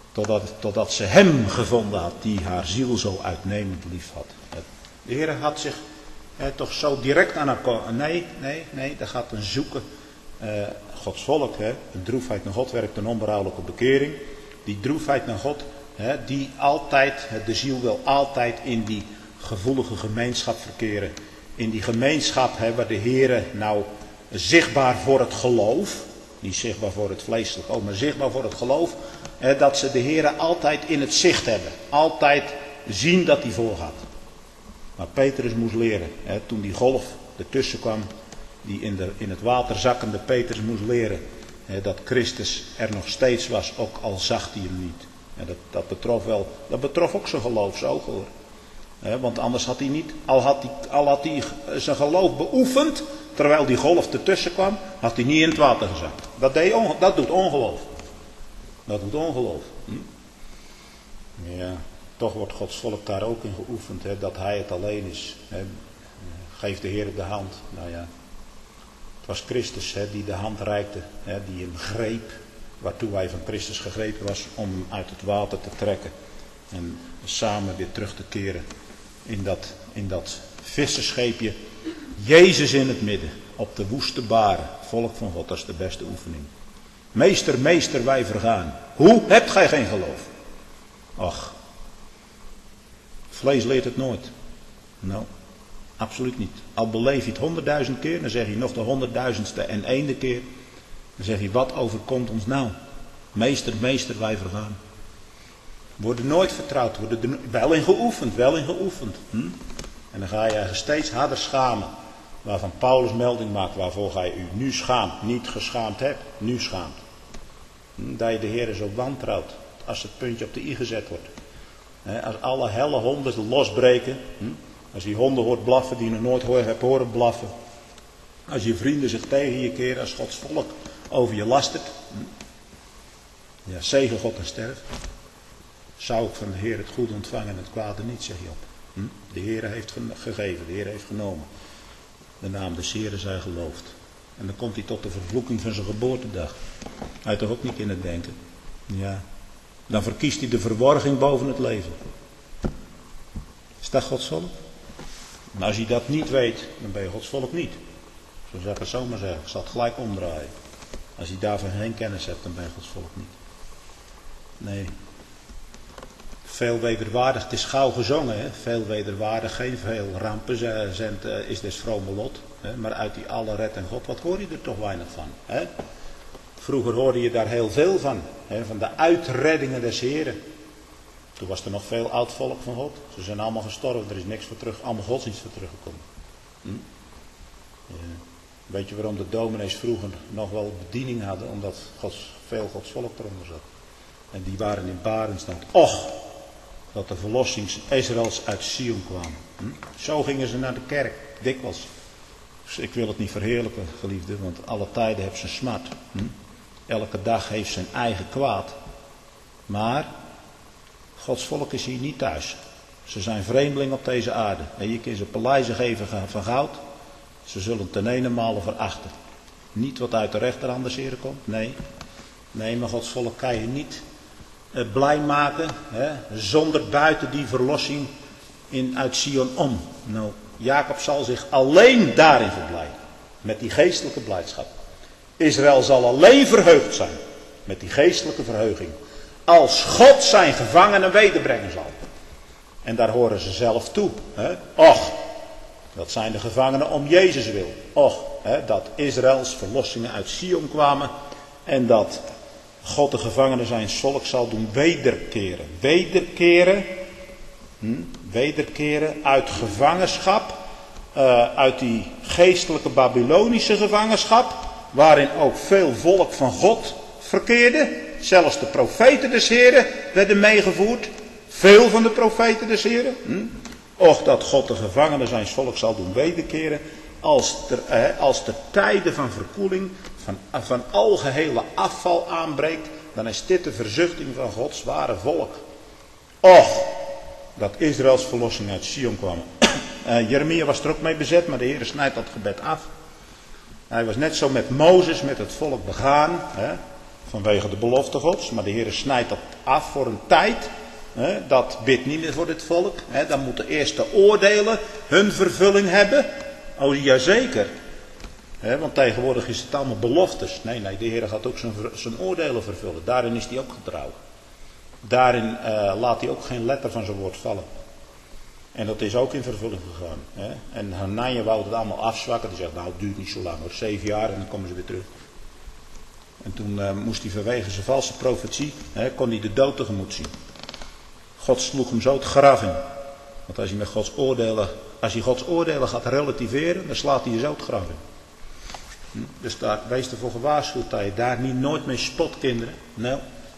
Totdat, totdat ze hem gevonden had die haar ziel zo uitnemend lief had. De Heer had zich eh, toch zo direct aan haar... Nee, nee, nee, dat gaat een zoeken. Uh, Gods volk, hè, een droefheid naar God werkt een onberouwelijke bekering. Die droefheid naar God, hè, die altijd, de ziel wil altijd in die gevoelige gemeenschap verkeren. In die gemeenschap, hè, waar de Heer nou zichtbaar voor het geloof, niet zichtbaar voor het vleeselijk oog, maar zichtbaar voor het geloof, hè, dat ze de Heer altijd in het zicht hebben. Altijd zien dat hij voorgaat. Maar Petrus moest leren, hè, toen die golf ertussen kwam, die in, de, in het water zakkende Petrus moest leren, hè, dat Christus er nog steeds was, ook al zag hij hem niet. En dat, dat, betrof wel, dat betrof ook zijn geloofsoog, hoor. Hè, want anders had hij niet, al had hij, al had hij zijn geloof beoefend, terwijl die golf ertussen kwam, had hij niet in het water gezakt. Dat, deed onge, dat doet ongeloof. Dat doet ongeloof. Hm? Ja, toch wordt Gods volk daar ook in geoefend, hè, dat hij het alleen is. Hè. Geef de Heer de hand. Nou ja. Het was Christus, hè, die de hand reikte, hè, die hem greep, waartoe hij van Christus gegrepen was, om hem uit het water te trekken. En samen weer terug te keren in dat, in dat visserscheepje. Jezus in het midden, op de woeste baren, volk van God, dat is de beste oefening. Meester, meester, wij vergaan. Hoe hebt gij geen geloof? Ach, vlees leert het nooit. Nou. Absoluut niet. Al beleef je het honderdduizend keer, dan zeg je nog de honderdduizendste en eende keer. Dan zeg je, wat overkomt ons nou? Meester, meester, wij vergaan. Worden nooit vertrouwd, worden er wel in geoefend, wel in geoefend. Hm? En dan ga je je steeds harder schamen. Waarvan Paulus melding maakt, waarvoor gij u nu schaamt. Niet geschaamd hebt, nu schaamt. Hm? Dat je de Heer zo wantrouwt, als het puntje op de i gezet wordt. He, als alle helle honden losbreken... Hm? Als je honden hoort blaffen die je nog nooit hoor, hebt horen blaffen. Als je vrienden zich tegen je keren, als Gods volk over je lastert. Ja, zegen God en sterf. Zou ik van de Heer het goede ontvangen en het kwade niet, zeg je op. Hm? De Heer heeft gegeven, de Heer heeft genomen. De naam des Heeren zij geloofd. En dan komt hij tot de vervloeking van zijn geboortedag. Hij toch ook niet in het denken. Ja. Dan verkiest hij de verworging boven het leven. Is dat Gods volk? Maar als je dat niet weet, dan ben je Gods volk niet. Zo zou ik het zomaar zeggen. Ik zal het gelijk omdraaien. Als je daarvan geen kennis hebt, dan ben je Gods volk niet. Nee. Veel wederwaardig, het is gauw gezongen. Hè? Veel wederwaardig, geen veel rampen zendt, uh, is des vrome lot. Hè? Maar uit die alle red en God, wat hoor je er toch weinig van? Hè? Vroeger hoorde je daar heel veel van. Hè? Van de uitreddingen des Heren. Toen was er nog veel oud volk van God. Ze zijn allemaal gestorven, er is niks voor terug, allemaal godsdienst voor teruggekomen. Hm? Ja. Weet je waarom de dominees vroeger nog wel bediening hadden? Omdat Gods, veel Gods volk eronder zat. En die waren in barensstand. Och, dat de verlossing Israëls uit Sion kwam. Hm? Zo gingen ze naar de kerk, dikwijls. Dus ik wil het niet verheerlijken, geliefde, want alle tijden heeft zijn smart. Hm? Elke dag heeft zijn eigen kwaad. Maar Gods volk is hier niet thuis. Ze zijn vreemdeling op deze aarde. En je kunt ze paleizen geven van goud. Ze zullen ten eenenmale verachten. Niet wat uit de rechterhand des Heren komt. Nee. Nee, maar Gods volk kan je niet eh, blij maken. Hè, zonder buiten die verlossing in, uit Sion om. Nou, Jacob zal zich alleen daarin verblijden. Met die geestelijke blijdschap. Israël zal alleen verheugd zijn. Met die geestelijke verheuging. Als God zijn gevangenen wederbrengen zal. En daar horen ze zelf toe. Hè? Och, dat zijn de gevangenen om Jezus wil. Och, hè, dat Israëls verlossingen uit Sion kwamen. En dat God de gevangenen zijn volk zal doen wederkeren. Wederkeren. Hm, wederkeren uit gevangenschap. Uh, uit die geestelijke Babylonische gevangenschap. Waarin ook veel volk van God verkeerde. Zelfs de profeten des Heren werden meegevoerd. Veel van de profeten des Heren. Hm? Och, dat God de gevangenen zijn volk zal doen wederkeren. Als er, eh, als de tijden van verkoeling, van, van algehele afval aanbreekt. Dan is dit de verzuchting van Gods ware volk. Och, dat Israëls verlossing uit Sion kwam. Uh, Jeremia was er ook mee bezet, maar de Heer snijdt dat gebed af. Hij was net zo met Mozes, met het volk begaan. Hè? vanwege de belofte Gods. Maar de Heer snijdt dat af voor een tijd. Hè, dat bidt niet meer voor dit volk. Hè, dan moeten eerst de oordelen hun vervulling hebben. Oh jazeker. Hè, want tegenwoordig is het allemaal beloftes. Nee, nee, de Heer gaat ook zijn, zijn oordelen vervullen. Daarin is hij ook getrouw. Daarin uh, laat hij ook geen letter van zijn woord vallen. En dat is ook in vervulling gegaan. Hè. En Hananiah wou het allemaal afzwakken. Die zegt, nou het duurt niet zo lang hoor. Zeven jaar en dan komen ze weer terug. En toen uh, moest hij vanwege zijn valse profetie, hè, kon hij de dood tegemoet zien. God sloeg hem zo het graf in. Want als hij met Gods oordelen, als hij Gods oordelen gaat relativeren, dan slaat hij je zo het graf in. Hm? Dus daar, wees ervoor gewaarschuwd dat je daar niet nooit mee spot, kinderen. Nee.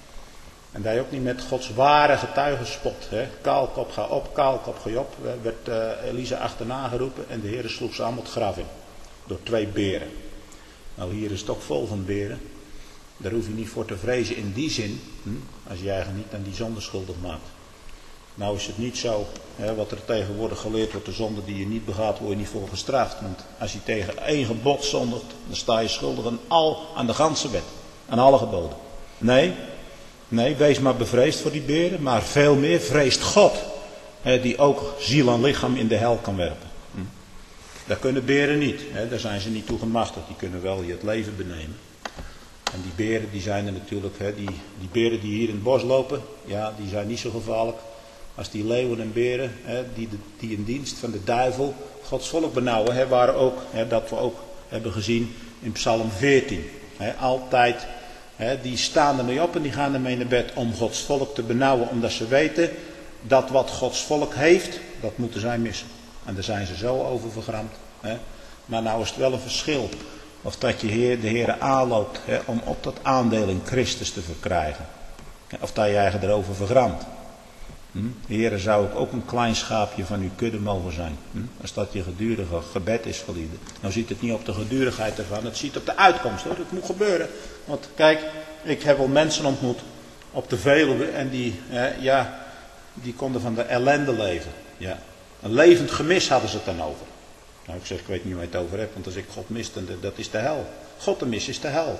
En dat je ook niet met Gods ware getuigen spot. Hè? Kaalkop ga op, kaalkop ga op. Werd uh, Elisa achterna geroepen en de Heer sloeg ze allemaal het graf in. Door twee beren. Nou hier is het ook vol van beren. Daar hoef je niet voor te vrezen in die zin. Hm? Als je eigenlijk niet aan die zonde schuldig maakt. Nou is het niet zo, hè, wat er tegenwoordig geleerd wordt, de zonde die je niet begaat, word je niet voor gestraft. Want als je tegen één gebod zondigt, dan sta je schuldig aan, al, aan de ganse wet. Aan alle geboden. Nee, nee, wees maar bevreesd voor die beren, maar veel meer vreest God. Hè, die ook ziel en lichaam in de hel kan werpen. Hm? Dat kunnen beren niet, hè, daar zijn ze niet toe gemachtigd. Die kunnen wel je het leven benemen. En die beren die zijn er natuurlijk, hè, die, die beren die hier in het bos lopen, ja, die zijn niet zo gevaarlijk. Als die leeuwen en beren, hè, die, de, die in dienst van de duivel Gods volk benauwen, hè, waren ook, hè, dat we ook hebben gezien in Psalm veertien. Hè, altijd, hè, die staan ermee op en die gaan ermee naar bed om Gods volk te benauwen, omdat ze weten dat wat Gods volk heeft, dat moeten zij missen. En daar zijn ze zo over vergramd. Hè. Maar nou is het wel een verschil of dat je heer, de Heer aanloopt, hè, om op dat aandeel in Christus te verkrijgen. Of dat je eigen erover vergramt. Hm? Heere, zou ik ook een klein schaapje van uw kudde mogen zijn. Hm? Als dat je gedurige gebed is, geliefde. Nou ziet het niet op de gedurigheid ervan, het ziet op de uitkomst. Hoor. Het moet gebeuren. Want kijk, ik heb wel mensen ontmoet op de Veluwe en die, eh, ja, die konden van de ellende leven. Ja. Een levend gemis hadden ze het dan over. Nou, ik zeg, ik weet niet waar je het over hebt, want als ik God mis, dan dat is de hel. God te missen is de hel.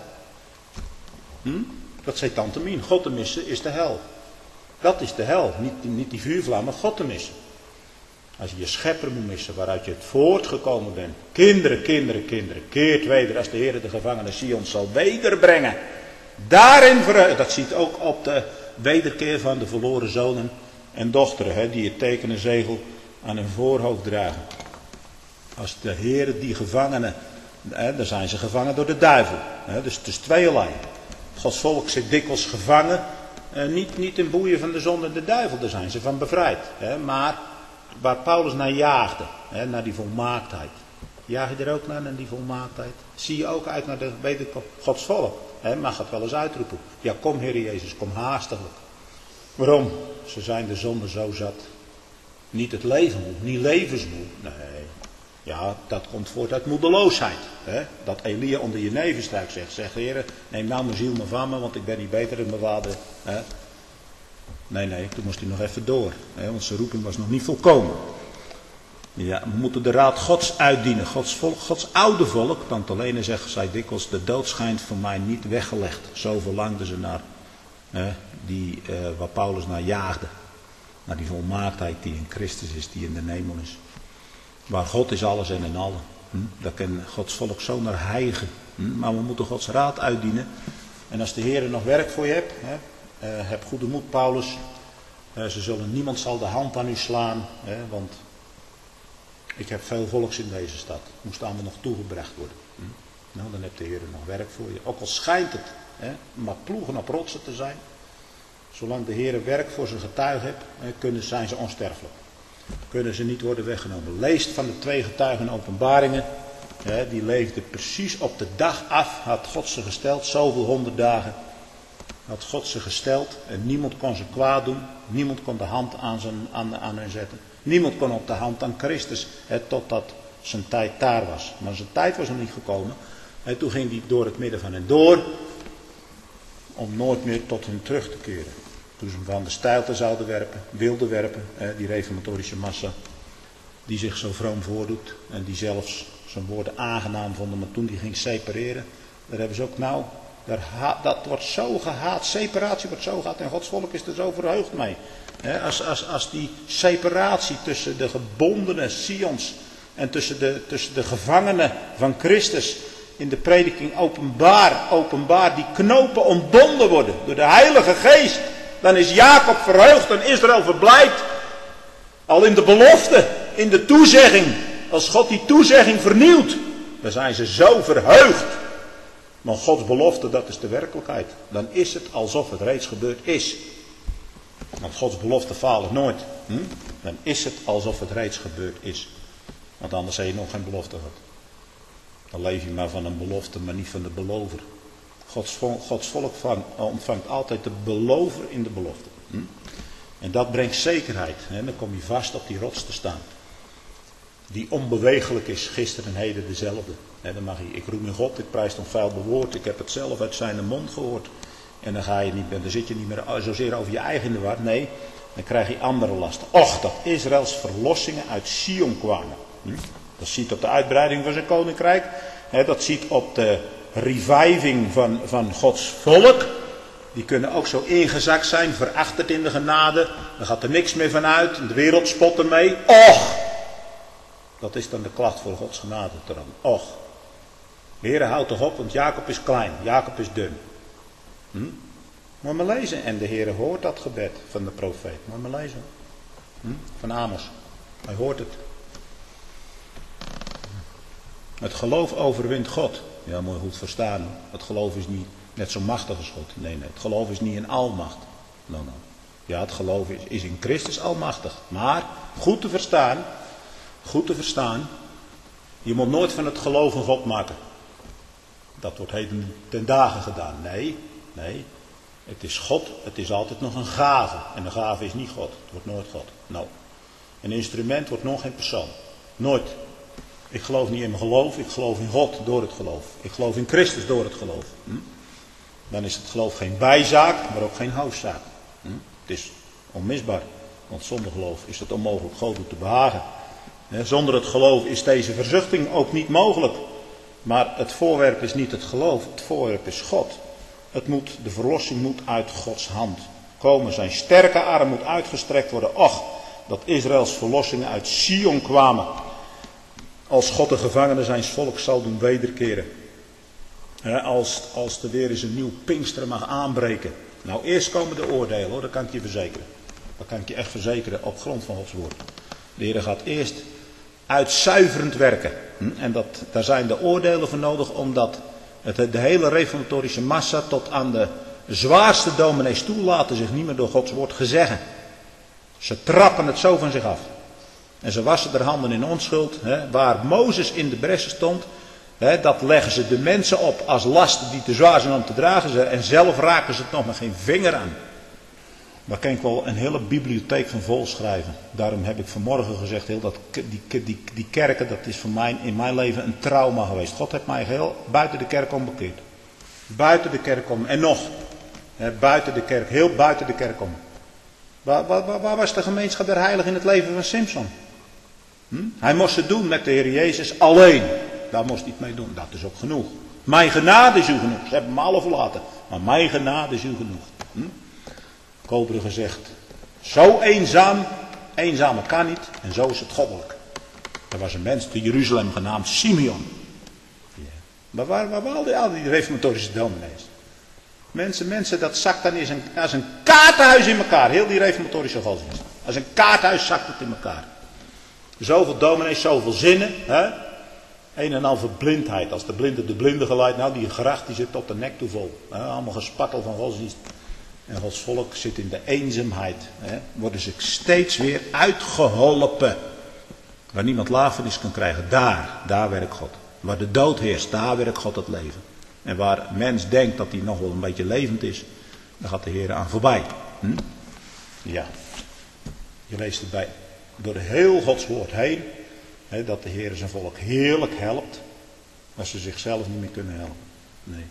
Hm? Dat zei tante Mien, God te missen is de hel. Dat is de hel, niet, niet die vuurvlam, maar God te missen. Als je je schepper moet missen, waaruit je het voortgekomen bent. Kinderen, kinderen, kinderen, keert weder als de Heer de gevangenen Sion zal wederbrengen. Daarin verheugd, dat ziet ook op de wederkeer van de verloren zonen en dochteren, hè, die het teken en zegel aan hun voorhoofd dragen. Als de Heer die gevangenen, hè, dan zijn ze gevangen door de duivel. Hè, dus het is tweeërlei. Gods volk zit dikwijls gevangen. Uh, niet, niet in boeien van de zonde en de duivel, daar zijn ze van bevrijd. Hè, maar waar Paulus naar jaagde, hè, naar die volmaaktheid. Jaag je er ook naar, naar die volmaaktheid? Zie je ook uit naar de wederkomst Gods volk? Hè, mag het wel eens uitroepen. Ja, kom Heer Jezus, kom haastiglijk. Waarom? Ze zijn de zonde zo zat. Niet het leven moe, niet levensmoe. Nee, ja, dat komt voort uit moedeloosheid. Hè? Dat Elia onder je nevenstruik zegt. Zegt, Heer, neem nou mijn ziel maar van me, want ik ben niet beter dan mijn vader. Hè? Nee, nee, toen moest hij nog even door. Hè? Want zijn roeping was nog niet volkomen. Ja, we moeten de raad Gods uitdienen. Gods volk, Gods oude volk. Tante Lene zegt, zij dikwijls, de dood schijnt voor mij niet weggelegd. Zo verlangden ze naar, hè, die, uh, waar Paulus naar jaagde. Naar die volmaaktheid die in Christus is, die in de hemel is. Waar God is alles en in allen. Hm? Daar kan Gods volk zo naar hijgen. Hm? Maar we moeten Gods raad uitdienen. En als de Heer nog werk voor je hebt. Hè, uh, heb goede moed, Paulus. Uh, ze zullen, niemand zal de hand aan u slaan. Hè, want ik heb veel volks in deze stad. Moest allemaal nog toegebracht worden. Hm? Nou, dan heeft de Heer nog werk voor je. Ook al schijnt het, hè, maar ploegen op rotsen te zijn. Zolang de Heer werk voor zijn getuigen hebt, hè, kunnen, zijn ze onsterfelijk. Kunnen ze niet worden weggenomen. Leest van de twee getuigen openbaringen. Hè, die leefden precies op de dag af. Had God ze gesteld. Zoveel honderd dagen. Had God ze gesteld. En niemand kon ze kwaad doen. Niemand kon de hand aan, zijn, aan, aan hen zetten. Niemand kon op de hand aan Christus. Hè, totdat zijn tijd daar was. Maar zijn tijd was nog niet gekomen. En toen ging hij door het midden van hen door. Om nooit meer tot hen terug te keren. Toen ze hem van de steilte zouden werpen, wilden werpen, hè, die reformatorische massa, die zich zo vroom voordoet en die zelfs zijn woorden aangenaam vonden, maar toen die ging separeren, daar hebben ze ook nou Dat wordt zo gehaat, separatie wordt zo gehaat en Gods volk is er zo verheugd mee. Als, als, als die separatie tussen de gebondenen Sions en tussen de, tussen de gevangenen van Christus in de prediking openbaar, openbaar, die knopen ontbonden worden door de Heilige Geest. Dan is Jacob verheugd en Israël verblijd. Al in de belofte, in de toezegging. Als God die toezegging vernieuwt, dan zijn ze zo verheugd. Maar Gods belofte, dat is de werkelijkheid. Dan is het alsof het reeds gebeurd is. Want Gods belofte falen nooit. Hm? Dan is het alsof het reeds gebeurd is. Want anders heb je nog geen belofte gehad. Dan leef je maar van een belofte, maar niet van de belover. Gods, Gods volk ontvangt altijd de belover in de belofte. Hm? En dat brengt zekerheid. Hè? Dan kom je vast op die rots te staan. Die onbewegelijk is, gisteren en heden dezelfde. Hè, dan mag je, ik roem in God, ik prijs hem vuil bewoord. Ik heb het zelf uit zijn mond gehoord. En dan, ga je niet, dan zit je niet meer zozeer over je eigen in de war. Nee, dan krijg je andere lasten. Och, dat Israëls verlossingen uit Sion kwamen. Hm? Dat ziet op de uitbreiding van zijn koninkrijk. Hè, dat ziet op de reviving van, van Gods volk. Die kunnen ook zo ingezakt zijn, verachterd in de genade. Dan gaat er niks meer van uit. De wereld spot ermee. Och! Dat is dan de klacht voor Gods genade. Och! De Heer houdt toch op, want Jacob is klein. Jacob is dun. Hm? Moet maar lezen. En de Heer hoort dat gebed van de profeet. Moet maar lezen. Hm? Van Amos. Hij hoort het. Het geloof overwint God. Ja, moet je goed verstaan. Het geloof is niet net zo machtig als God. Nee, nee. Het geloof is niet in almacht. No, no. Ja, het geloof is, is in Christus almachtig. Maar, goed te verstaan. Goed te verstaan. Je moet nooit van het geloof een God maken. Dat wordt heden ten dagen gedaan. Nee, nee. Het is God. Het is altijd nog een gave. En een gave is niet God. Het wordt nooit God. Nou. Een instrument wordt nog geen persoon. Nooit. Ik geloof niet in mijn geloof. Ik geloof in God door het geloof. Ik geloof in Christus door het geloof. Hm? Dan is het geloof geen bijzaak, maar ook geen hoofdzaak. Hm? Het is onmisbaar. Want zonder geloof is het onmogelijk God te behagen. Zonder het geloof is deze verzuchting ook niet mogelijk. Maar het voorwerp is niet het geloof, het voorwerp is God. Het moet, de verlossing moet uit Gods hand komen. Zijn sterke arm moet uitgestrekt worden. Och, dat Israëls verlossingen uit Sion kwamen. Als God de gevangenen zijn volk zal doen wederkeren. Als, als er weer eens een nieuw Pinksteren mag aanbreken. Nou, eerst komen de oordelen hoor, dat kan ik je verzekeren. Dat kan ik je echt verzekeren op grond van Gods woord. De Heer gaat eerst uitzuiverend werken. En dat, daar zijn de oordelen voor nodig, omdat het, de hele reformatorische massa tot aan de zwaarste dominees toe laten zich niet meer door Gods woord gezeggen. Ze trappen het zo van zich af. En ze wassen er handen in onschuld. Hè, waar Mozes in de bressen stond, hè, dat leggen ze de mensen op als lasten die te zwaar zijn om te dragen. En zelf raken ze het nog met geen vinger aan. Daar kan ik wel een hele bibliotheek van vol schrijven. Daarom heb ik vanmorgen gezegd, heel dat, die, die, die kerken, dat is voor mij in mijn leven een trauma geweest. God heeft mij heel buiten de kerk om bekeerd. Buiten de kerk om. En nog, hè, buiten de kerk, heel buiten de kerk om. Waar, waar, waar was de gemeenschap der heiligen in het leven van Simson? Hm? Hij moest het doen met de Heer Jezus alleen. Daar moest hij het mee doen. Dat is ook genoeg. Mijn genade is u genoeg. Ze hebben me alle verlaten. Maar mijn genade is u genoeg. Hm? Koolbrugge zegt, zo eenzaam, eenzamer kan niet en zo is het goddelijk. Er was een mens te Jeruzalem genaamd Simeon. Ja. Maar waar, waar waren al die, al die reformatorische dominees? Mensen, mensen, dat zakt dan als een, als een kaartenhuis in elkaar. Heel die reformatorische godsdienst. Als een kaartenhuis zakt het in elkaar. Zoveel dominees, zoveel zinnen. Hè? Een en al verblindheid. Als de blinde de blinde geleidt, nou die gracht die zit tot de nek toe vol. Hè? Allemaal gespattel van godsdienst. En Gods volk zit in de eenzaamheid. Hè? Worden ze steeds weer uitgeholpen. Waar niemand lafenis kan krijgen. Daar, daar werkt God. Waar de dood heerst, daar werkt God het leven. En waar mens denkt dat hij nog wel een beetje levend is, dan gaat de Heer aan voorbij. Hm? Ja. Je leest het bij door heel Gods woord heen. Hè, dat de Heer zijn volk heerlijk helpt. Als ze zichzelf niet meer kunnen helpen. Nee.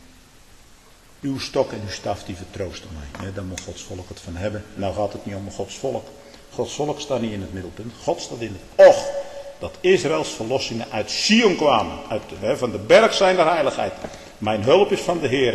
Uw stok en uw staf die vertroosten mij. Hè, daar moet Gods volk het van hebben. Nou gaat het niet om Gods volk. Gods volk staat niet in het middelpunt. God staat in het och. Dat Israëls verlossingen uit Sion kwamen. Uit, hè, van de berg zijn der heiligheid. Mijn hulp is van de Heer.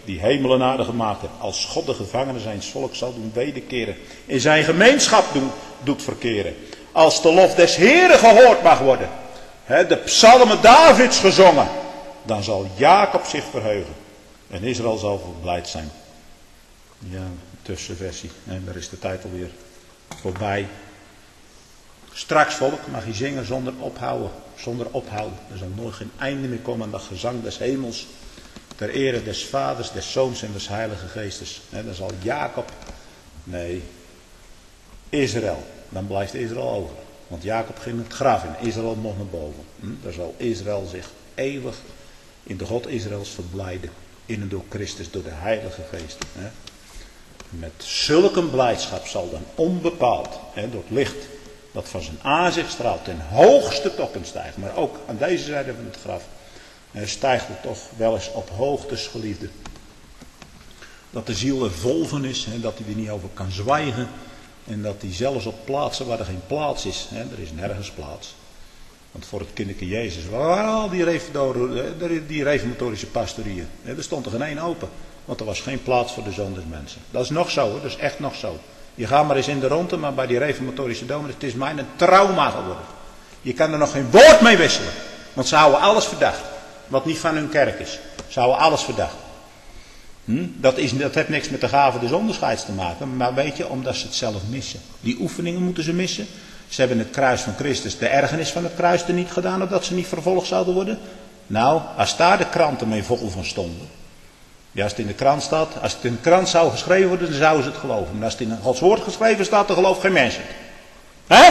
die hemel en aarde gemaakt heeft. Als God de gevangenen zijn volk zal doen wederkeren. In zijn gemeenschap doen, doet verkeren. Als de lof des Heeren gehoord mag worden. He, de psalmen Davids gezongen. Dan zal Jacob zich verheugen. En Israël zal verblijd zijn. Ja, tussenversie. En daar is de tijd alweer voorbij. Straks volk mag je zingen zonder ophouden. Zonder ophouden. Er zal nooit geen einde meer komen aan dat gezang des hemels. Ter ere des vaders, des zoons en des heilige geestes. En dan zal Jacob, nee, Israël. Dan blijft Israël over. Want Jacob ging het graf in. Israël mocht naar boven. Hm? Daar zal Israël zich eeuwig in de God Israëls verblijden. In en door Christus, door de heilige geest. Hè? Met zulke blijdschap zal dan onbepaald, hè, door het licht dat van zijn aanzicht straalt, ten hoogste toppen stijgt. Maar ook aan deze zijde van het graf hè, stijgt het toch wel eens op hoogtes, geliefde. Dat de ziel er vol van is, hè, dat hij er niet over kan zwijgen. En dat hij zelfs op plaatsen waar er geen plaats is, hè, er is nergens plaats. Want voor het kinderke Jezus waren al die, die reformatorische pastorieën. Er stond er geen één open. Want er was geen plaats voor de zoon des mensen. Dat is nog zo, hoor. Dat is echt nog zo. Je gaat maar eens in de ronde, maar bij die reformatorische dominee, het is mij een trauma geworden. Je kan er nog geen woord mee wisselen. Want ze houden alles verdacht. Wat niet van hun kerk is. Ze houden alles verdacht. Hm? Dat, is, dat heeft niks met de gave des onderscheids te maken. Maar weet je, omdat ze het zelf missen. Die oefeningen moeten ze missen. Ze hebben het kruis van Christus, de ergernis van het kruis er niet gedaan, opdat ze niet vervolgd zouden worden. Nou, als daar de kranten mee vol van stonden. Ja, als het in de krant staat, als het in de krant zou geschreven worden, dan zouden ze het geloven. Maar als het in Gods woord geschreven staat, dan gelooft geen mens het. Hè?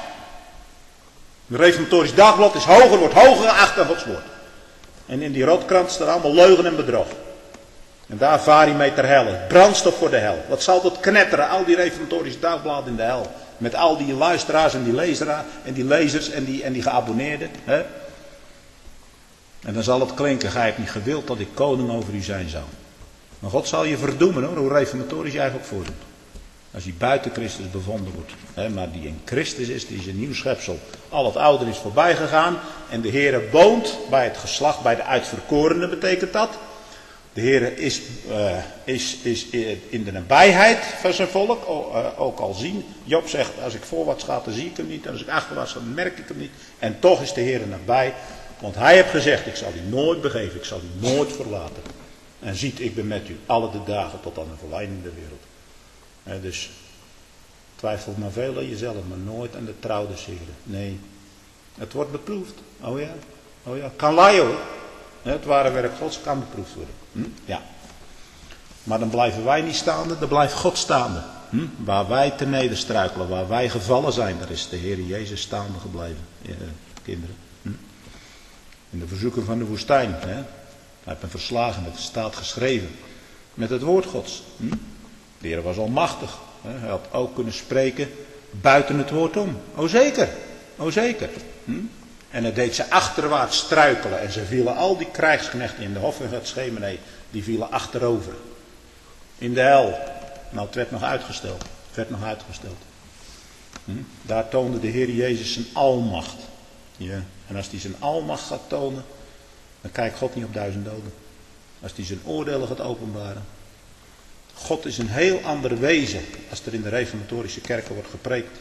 De reformatorisch dagblad is hoger, wordt hoger geacht dan Gods woord. En in die rotkrant staat allemaal leugen en bedrog. En daar vaar je mee ter helle. Brandstof voor de hel. Wat zal dat knetteren, al die reformatorische dagbladen in de hel. Met al die luisteraars en die lezeraars en die lezers en die, en die geabonneerden. Hè? En dan zal het klinken, gij hebt niet gewild dat ik koning over u zijn zou. Maar God zal je verdoemen, hoor, hoe reformatorisch jij ook voordoet. Als hij buiten Christus bevonden wordt. Hè? Maar die in Christus is, die is een nieuw schepsel. Al het oude is voorbij gegaan. En de Heere woont bij het geslacht, bij de uitverkorenen betekent dat. De Heer is, uh, is, is in de nabijheid van zijn volk, ook al zien. Job zegt, als ik voorwaarts ga, dan zie ik hem niet. En als ik achterwaarts ga, dan merk ik hem niet. En toch is de Heer nabij. Want hij heeft gezegd, ik zal u nooit begeven, ik zal u nooit verlaten. En ziet, ik ben met u alle de dagen tot aan de verleiding der wereld. En dus, twijfel maar veel aan jezelf, maar nooit aan de trouw des Heeren. Nee, het wordt beproefd. Oh ja, oh ja, kan laaien hoor. Het ware werk Gods kan beproefd worden. Hm? Ja. Maar dan blijven wij niet staande, dan blijft God staande. Hm? Waar wij ten neder struikelen, waar wij gevallen zijn, daar is de Heer Jezus staande gebleven. Ja, kinderen. Hm? In de verzoeking van de woestijn. Hè? Hij heeft hem verslagen, het staat geschreven. Met het woord Gods. Hm? De Heer was almachtig. Hè? Hij had ook kunnen spreken buiten het woord om. O zeker, o zeker. Hm? En het deed ze achterwaarts struikelen. En ze vielen al die krijgsknechten in de hof van Getsemane. Die vielen achterover. In de hel. Nou, het werd nog uitgesteld. Het werd nog uitgesteld. Hm? Daar toonde de Heer Jezus zijn almacht. Ja. En als hij zijn almacht gaat tonen. Dan kijkt God niet op duizend doden. Als hij zijn oordelen gaat openbaren. God is een heel ander wezen. Als er in de reformatorische kerken wordt gepreekt.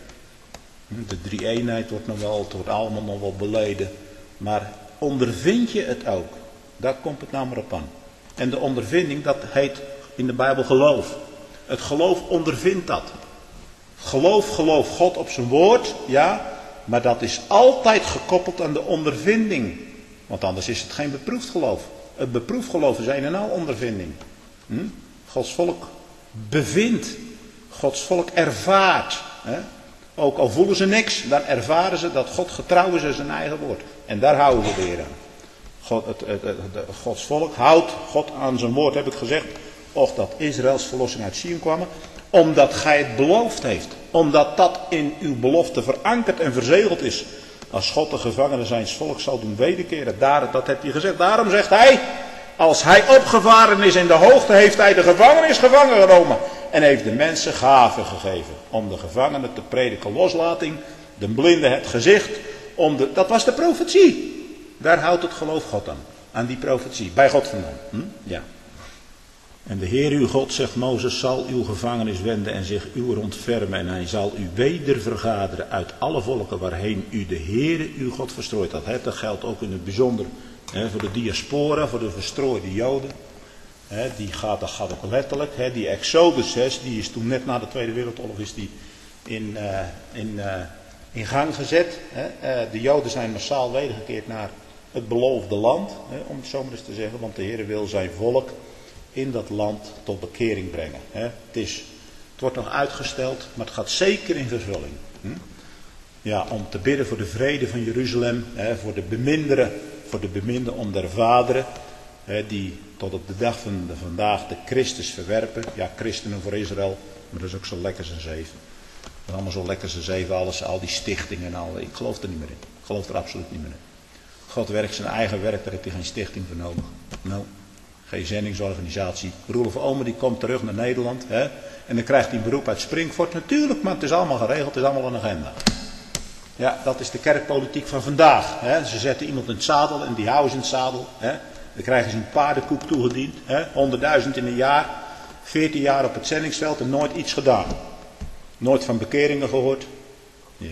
De drie-eenheid wordt nog wel, het wordt allemaal nog wel beleden. Maar ondervind je het ook? Daar komt het nou maar op aan. En de ondervinding, dat heet in de Bijbel geloof. Het geloof ondervindt dat. Geloof, geloof God op zijn woord, ja. Maar dat is altijd gekoppeld aan de ondervinding. Want anders is het geen beproefd geloof. Het beproefd geloof is een en al ondervinding. Hm? Gods volk bevindt. Gods volk ervaart. Hè? Ook al voelen ze niks, dan ervaren ze dat God getrouw is aan zijn eigen woord. En daar houden we weer aan. God, het, het, het, het, Gods volk houdt God aan zijn woord, heb ik gezegd. Of dat Israëls verlossing uit Sion kwam. Omdat gij het beloofd heeft. Omdat dat in uw belofte verankerd en verzegeld is. Als God de gevangenen zijns volk zal doen wederkeren. Daar, dat heeft hij gezegd. Daarom zegt hij. Als hij opgevaren is in de hoogte, heeft hij de gevangenis gevangen genomen. En heeft de mensen gaven gegeven. Om de gevangenen te prediken loslating. De blinden het gezicht. Om de, dat was de profetie. Daar houdt het geloof God aan. Aan die profetie. Bij God vandaan. Hm? Ja. En de Heer uw God, zegt Mozes, zal uw gevangenis wenden en zich uw rondfermen. En hij zal u weder vergaderen uit alle volken waarheen u de Heere uw God verstrooid had. He, dat geldt ook in het bijzonder he, voor de diaspora, voor de verstrooide Joden. He, die gaat, dat gaat ook letterlijk. He, die Exodus, he, die is toen net na de Tweede Wereldoorlog is die in, uh, in, uh, in gang gezet. He. Uh, de Joden zijn massaal wedergekeerd naar het beloofde land, he, om het zo maar eens te zeggen. Want de Heere wil zijn volk in dat land tot bekering brengen. Hè. Het, is, het wordt nog uitgesteld, maar het gaat zeker in vervulling. Hm? Ja, om te bidden voor de vrede van Jeruzalem, hè, voor de beminderen, voor de beminden om der vaderen, hè, die tot op de dag van de vandaag de Christus verwerpen. Ja, christenen voor Israël, maar dat is ook zo lekker zijn zeven. Dat is allemaal zo lekker zijn zeven, alles, al die stichtingen en al. Ik geloof er niet meer in. Ik geloof er absoluut niet meer in. God werkt zijn eigen werk, daar heeft hij geen stichting voor nodig. Nou. Geen zendingsorganisatie. Roelof Omen die komt terug naar Nederland. Hè? En dan krijgt hij een beroep uit Springvoort. Natuurlijk, maar het is allemaal geregeld. Het is allemaal een agenda. Ja, dat is de kerkpolitiek van vandaag. Hè? Ze zetten iemand in het zadel en die houden ze in het zadel. Hè? Dan krijgen ze een paardenkoek toegediend. honderdduizend in een jaar. veertien jaar op het zendingsveld en nooit iets gedaan. Nooit van bekeringen gehoord. Ja.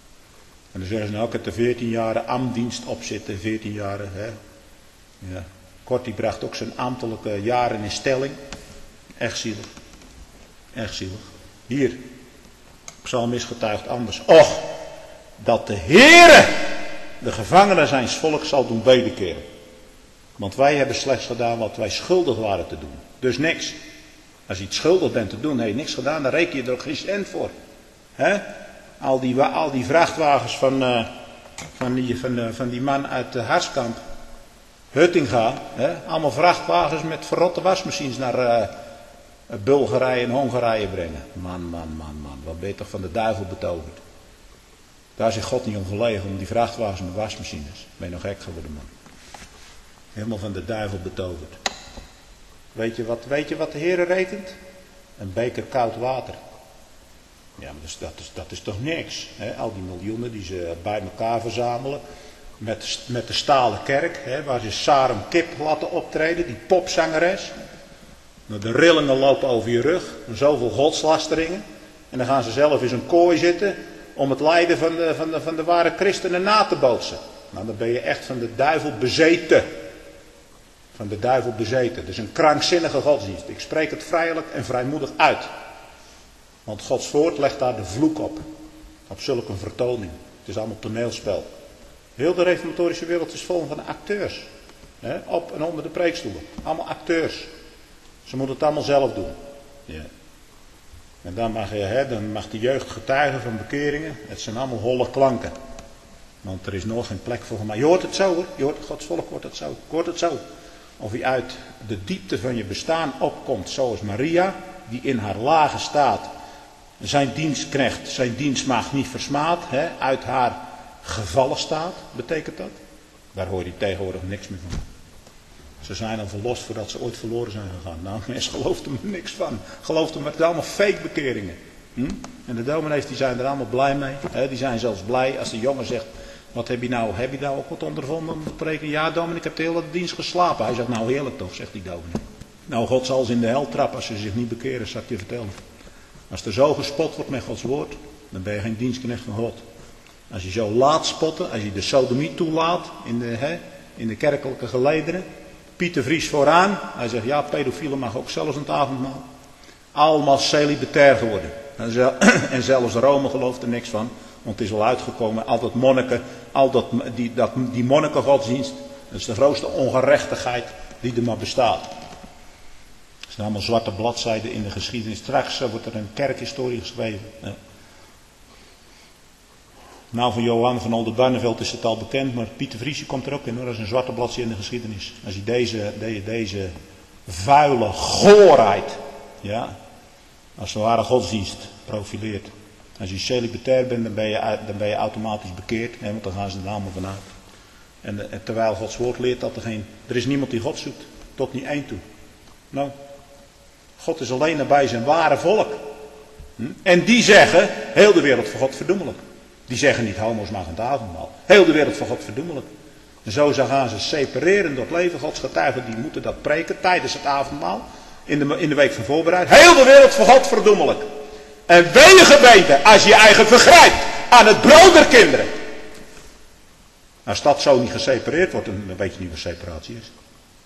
En dan zeggen ze nou, ik heb de veertien jaren amdienst opzitten. veertien jaren. Hè? Ja. Kort, die bracht ook zijn ambtelijke jaren in stelling. Echt zielig. Echt zielig. Hier. Psalmist getuigt anders. Och, dat de Heere de gevangenen zijns volks zal doen wederkeren. Want wij hebben slechts gedaan wat wij schuldig waren te doen. Dus niks. Als je iets schuldig bent te doen, heb je niks gedaan, dan reken je er ook geen cent voor. He? Al, die, al die vrachtwagens van, uh, van, die, van, uh, van die man uit uh, Harskamp. Huttinga, hè? Allemaal vrachtwagens met verrotte wasmachines naar uh, Bulgarije en Hongarije brengen. Man, man, man, man, wat ben je toch van de duivel betoverd. Daar is God niet om gelegen, om die vrachtwagens met wasmachines. Ben je nog gek geworden, man. Helemaal van de duivel betoverd. Weet je wat, weet je wat de Heere rekent? Een beker koud water. Ja, maar dus dat, is, dat is toch niks. Hè? Al die miljoenen die ze bij elkaar verzamelen. Met, met de stalen kerk, hè, waar ze Sarem Kip laten optreden, die popzangeres. De rillingen lopen over je rug, zoveel godslasteringen. En dan gaan ze zelf in zo'n kooi zitten om het lijden van de, van de, van de ware christenen na te bootsen. Nou, dan ben je echt van de duivel bezeten. Van de duivel bezeten. Het is een krankzinnige godsdienst. Ik spreek het vrijelijk en vrijmoedig uit. Want Gods woord legt daar de vloek op. Op zulke een vertoning. Het is allemaal toneelspel. Heel de reformatorische wereld is vol van acteurs. Hè? Op en onder de preekstoelen. Allemaal acteurs. Ze moeten het allemaal zelf doen. Ja. En dan mag, je, hè, dan mag de jeugd getuigen van bekeringen. Het zijn allemaal holle klanken. Want er is nog geen plek voor mij. Je hoort het zo hoor. Je hoort, Gods volk hoort het zo. Ik hoort het zo. Of je uit de diepte van je bestaan opkomt. Zoals Maria. Die in haar lage staat. Zijn dienstknecht, zijn dienstmaagd niet versmaad. Hè, uit haar gevallen staat, betekent dat. Daar hoor je tegenwoordig niks meer van. Ze zijn al verlost voordat ze ooit verloren zijn gegaan. Nou, mensen geloofden er niks van. Geloofden maar, het zijn allemaal fake bekeringen. Hm? En de dominees die zijn er allemaal blij mee. Hè? Die zijn zelfs blij als de jongen zegt, wat heb je nou, heb je nou ook wat ondervonden om te spreken? Ja, dominee, ik heb de hele dienst geslapen. Hij zegt, nou heerlijk toch, zegt die dominee. Nou, God zal ze in de hel trappen als ze zich niet bekeren, zal ik je vertellen. Als er zo gespot wordt met Gods woord, dan ben je geen dienstknecht van God. Als je zo laat spotten, als je de sodomie toelaat in de, hè, in de kerkelijke gelederen. Pieter Vries vooraan. Hij zegt, ja, pedofielen mag ook zelfs aan het avondmaal. Allemaal celibatair geworden. En zelfs Rome gelooft er niks van. Want het is wel uitgekomen, al dat monniken, al dat, die, dat, die monnikengodsdienst. Dat is de grootste ongerechtigheid die er maar bestaat. Het zijn allemaal zwarte bladzijden in de geschiedenis. Straks wordt er een kerkhistorie geschreven. Ja. Nou, van Johan van Oldenbarneveld is het al bekend, maar Pieter Vriesje komt er ook in hoor. Dat is een zwarte bladzijde in de geschiedenis. Als je deze, deze, deze vuile goorheid, ja, als een ware godsdienst profileert. Als je celibatair bent, dan ben je, dan ben je automatisch bekeerd, hè, want dan gaan ze er allemaal vanuit. En, en terwijl Gods woord leert dat er geen, er is niemand die God zoekt, tot niet één toe. Nou, God is alleen nabij zijn ware volk. Hm? En die zeggen, heel de wereld voor God verdoemelijk. Die zeggen niet, homo's mag het avondmaal. Heel de wereld voor God verdoemelijk. En zo gaan ze separeren door het leven. Gods getuigen die moeten dat preken tijdens het avondmaal. in de, in de week van voorbereiding. Heel de wereld voor God verdoemelijk. En wee je gebeten als je je eigen vergrijpt aan het brood der kinderen. Als dat zo niet gesepareerd wordt, dan weet je niet wat separatie is.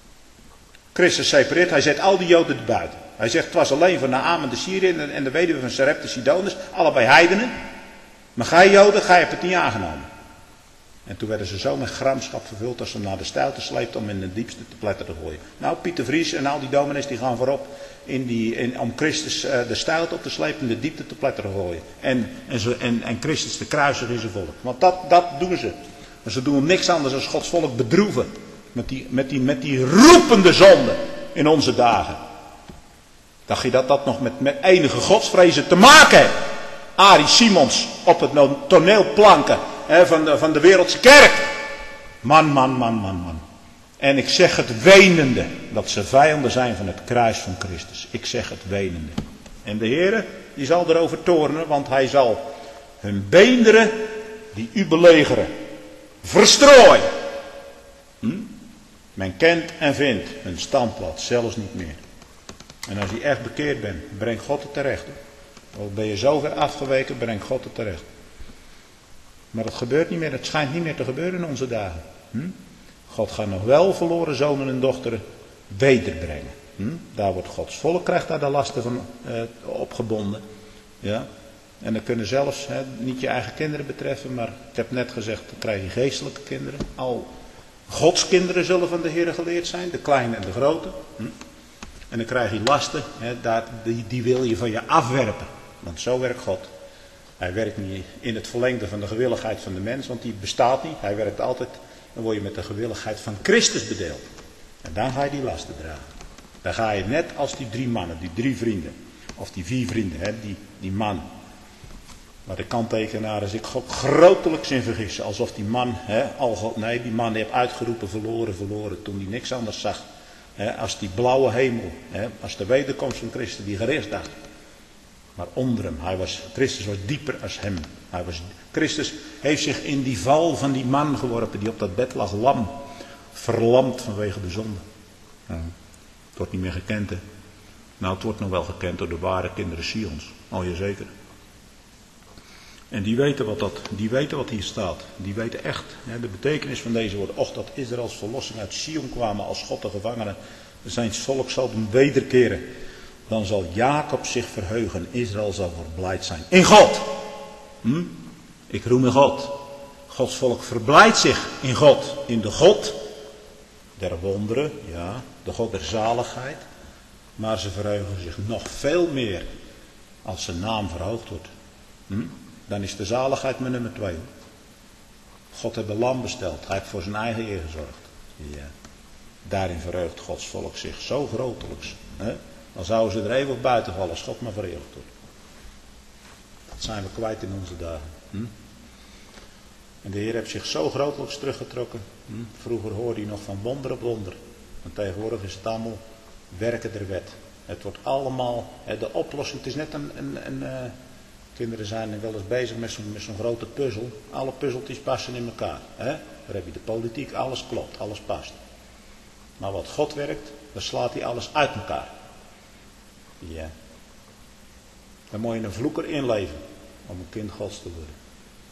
Christus separeert, hij zet al die Joden erbuiten. Hij zegt, het was alleen van Naaman de Syriër en de weduwe van Sarepta de Sidonus, allebei heidenen. Maar gij Joden, gij hebt het niet aangenomen. En toen werden ze zo met gramschap vervuld dat ze hem naar de stijlte sleept om in de diepste te pletter te gooien. Nou, Pieter Vries en al die dominees die gaan voorop in die, in, om Christus uh, de stijlte op te slepen en de diepte te pletter te gooien. En, en, ze, en, en Christus te kruisigen in zijn volk. Want dat, dat doen ze. En ze doen niks anders dan Gods volk bedroeven. Met die, met die, met die roepende zonde in onze dagen. Dacht je dat dat nog met, met enige godsvrezen te maken heeft? Arie Simons op het toneelplanken hè, van, de, van de wereldse kerk. Man, man, man, man, man. En ik zeg het wenende, dat ze vijanden zijn van het kruis van Christus. Ik zeg het wenende. En de Heere, die zal erover toornen, want hij zal hun beenderen die u belegeren verstrooien. Hm? Men kent en vindt hun standplaats zelfs niet meer. En als je echt bekeerd bent, breng God het terecht. Al ben je zo ver afgeweken, breng God het terecht. Maar dat gebeurt niet meer, het schijnt niet meer te gebeuren in onze dagen. Hm? God gaat nog wel verloren zonen en dochteren wederbrengen. Hm? Daar wordt Gods volk, krijgt daar de lasten van eh, opgebonden. Ja? En dan kunnen zelfs, hè, niet je eigen kinderen betreffen, maar ik heb net gezegd, dan krijg je geestelijke kinderen. Al Gods kinderen zullen van de Heer geleerd zijn, de kleine en de grote. Hm? En dan krijg je lasten, hè, daar, die, die wil je van je afwerpen. Want zo werkt God. Hij werkt niet in het verlengde van de gewilligheid van de mens, want die bestaat niet. Hij werkt altijd, dan word je met de gewilligheid van Christus bedeeld. En dan ga je die lasten dragen. Dan ga je net als die drie mannen, die drie vrienden. Of die vier vrienden, hè, die, die man. Maar de kanttekenaar is ik God grotelijks in vergissen. Alsof die man, hè, al, nee, die man die heeft uitgeroepen, verloren, verloren. Toen hij niks anders zag. Hè, als die blauwe hemel. Hè, als de wederkomst van Christus die gerust dacht. Maar onder hem, hij was, Christus was dieper als hem. Hij was, Christus heeft zich in die val van die man geworpen die op dat bed lag lam. Verlamd vanwege de zonde. Ja, het wordt niet meer gekend, hè. Nou, het wordt nog wel gekend door de ware kinderen Sions. Oh, jazeker. En die weten wat dat, die weten wat hier staat. Die weten echt hè, de betekenis van deze woorden. Och, dat Israëls verlossing uit Sion kwamen als God de gevangenen. Zijn volk zal doen wederkeren. Dan zal Jacob zich verheugen. Israël zal verblijd zijn. In God. Hm? Ik roem in God. Gods volk verblijdt zich in God. In de God der wonderen. Ja, de God der zaligheid. Maar ze verheugen zich nog veel meer als zijn naam verhoogd wordt. Hm? Dan is de zaligheid mijn nummer twee. God heeft een lam besteld. Hij heeft voor zijn eigen eer gezorgd. Ja. Daarin verheugt Gods volk zich zo grotelijks. Hè? Dan zouden ze er eeuwig buiten vallen als God maar vereeuwigd wordt. Dat zijn we kwijt in onze dagen. Hm? En de Heer heeft zich zo grotelijks teruggetrokken. Hm? Vroeger hoorde hij nog van wonder op wonder. En tegenwoordig is het allemaal werken der wet. Het wordt allemaal, hè, de oplossing, het is net een... een, een uh, kinderen zijn wel eens bezig met zo'n, met zo'n grote puzzel. Alle puzzeltjes passen in elkaar. Hè? Daar heb je de politiek, alles klopt, alles past. Maar wat God werkt, dan slaat hij alles uit elkaar. Ja. Dan moet je een vloeker inleven om een kind Gods te worden.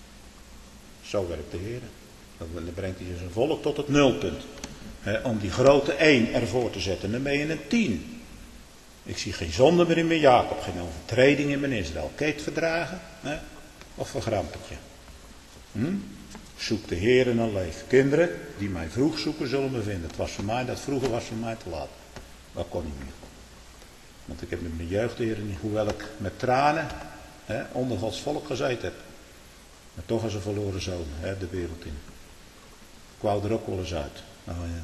Zo werkt de Heer. Dan brengt hij zijn volk tot het nulpunt. He, om die grote één ervoor te zetten. Dan ben je een tien. Ik zie geen zonde meer in mijn Jacob. Geen overtreding in mijn Israël. Kun je het verdragen? He? Of een grampetje? Hm? Zoek de Heer en een leef. Kinderen die mij vroeg zoeken zullen me vinden. Het was voor mij, dat vroeger was voor mij te laat. Dat kon niet meer. Want ik heb met mijn jeugd, Heer, hoewel ik met tranen he, onder Gods volk gezeten heb. Maar toch als een verloren zoon, he, de wereld in. Ik wou er ook wel eens uit. Oh, ja.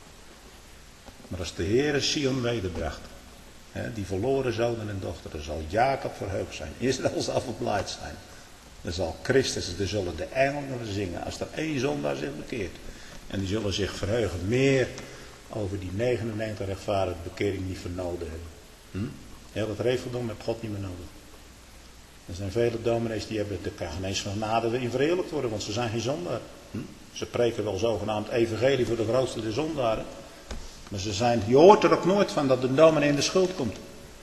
Maar als de Heer Sion wederbracht, he, die verloren zonen en dochteren, zal Jacob verheugd zijn. Israël zal verblijd zijn. Dan zal Christus, er zullen de engelen zingen als er één zondaar zich bekeert. En die zullen zich verheugen meer over die negenennegentig rechtvaardige bekering die vernoden hebben. Hm? Heel het regeldom heeft God niet meer nodig. Er zijn vele dominees die hebben de geen eens van genade in verheerlijkt worden, want ze zijn geen zondaar. Hm? Ze preken wel zogenaamd evangelie voor de grootste der zondaren. Maar ze zijn, je hoort er ook nooit van dat de dominee in de schuld komt.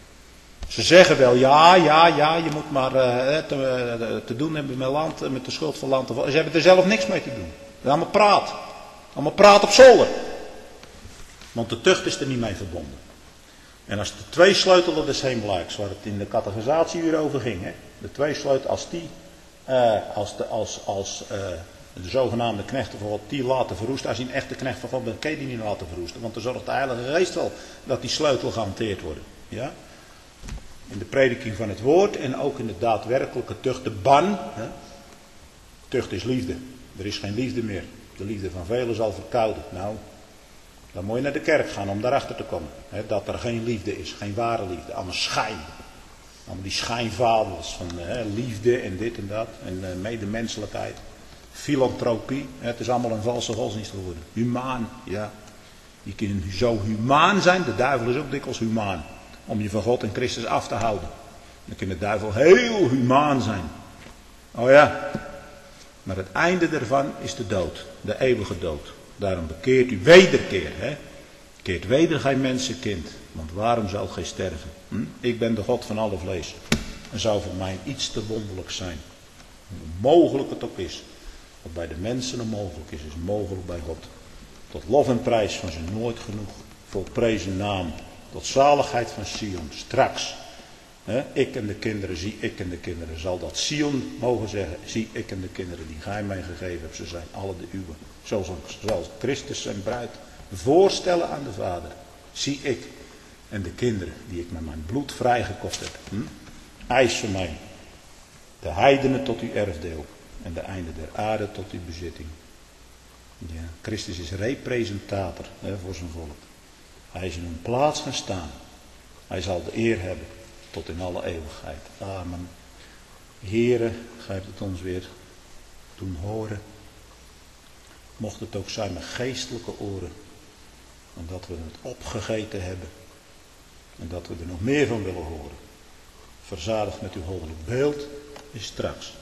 Ze zeggen wel, ja, ja, ja, je moet maar uh, te, te doen hebben met, land, met de schuld van land. Ze hebben er zelf niks mee te doen. Het is allemaal praat. Allemaal praat op zolder. Want de tucht is er niet mee verbonden. En als de twee sleutelen des hemelrijks, waar het in de catechisatie weer over ging, hè, de twee sleutels, als die, uh, als, de, als, als uh, de zogenaamde knechten van God die laten verroesten, als je een echte knecht van God bent, kan je die niet laten verroesten. Want dan zorgt de Heilige Geest wel dat die sleutel gehanteerd wordt. Ja? In de prediking van het woord en ook in de daadwerkelijke tucht, de ban. Hè? Tucht is liefde. Er is geen liefde meer. De liefde van velen zal verkouden. Nou, dan moet je naar de kerk gaan om daarachter te komen. Hè? Dat er geen liefde is, geen ware liefde. Allemaal schijn. Allemaal die schijnfabels van hè, liefde en dit en dat. En uh, medemenselijkheid. Filantropie. Hè? Het is allemaal een valse godsdienst geworden. Humaan, ja. Je kunt zo humaan zijn. De duivel is ook dikwijls humaan. Om je van God en Christus af te houden. Dan kan de duivel heel humaan zijn. Oh ja. Maar het einde daarvan is de dood. De eeuwige dood. Daarom bekeert u wederkeer. Hè? Keert weder gij mensenkind. Want waarom zou gij sterven? Hm? Ik ben de God van alle vlees. En zou voor mij iets te wonderlijk zijn. Hoe mogelijk het ook is. Wat bij de mensen onmogelijk is, is mogelijk bij God. Tot lof en prijs van zijn nooit genoeg volprezen naam. Tot zaligheid van Sion. Straks. Hè, ik en de kinderen, zie ik en de kinderen. Zal dat Sion mogen zeggen. Zie ik en de kinderen die gij mij gegeven hebt. Ze zijn alle de uwe. Zoals, zoals Christus zijn bruid voorstellen aan de Vader. Zie ik en de kinderen die ik met mijn bloed vrijgekocht heb. Hm? Eis van mij. De heidenen tot uw erfdeel. En de einde der aarde tot uw bezitting. Ja, Christus is representator hè, voor zijn volk. Hij is in een plaats gaan staan. Hij zal de eer hebben tot in alle eeuwigheid. Amen. Heere, gij hebt het ons weer doen horen. Mocht het ook zijn met geestelijke oren. En dat we het opgegeten hebben. En dat we er nog meer van willen horen. Verzadigd met uw goddelijk beeld is straks.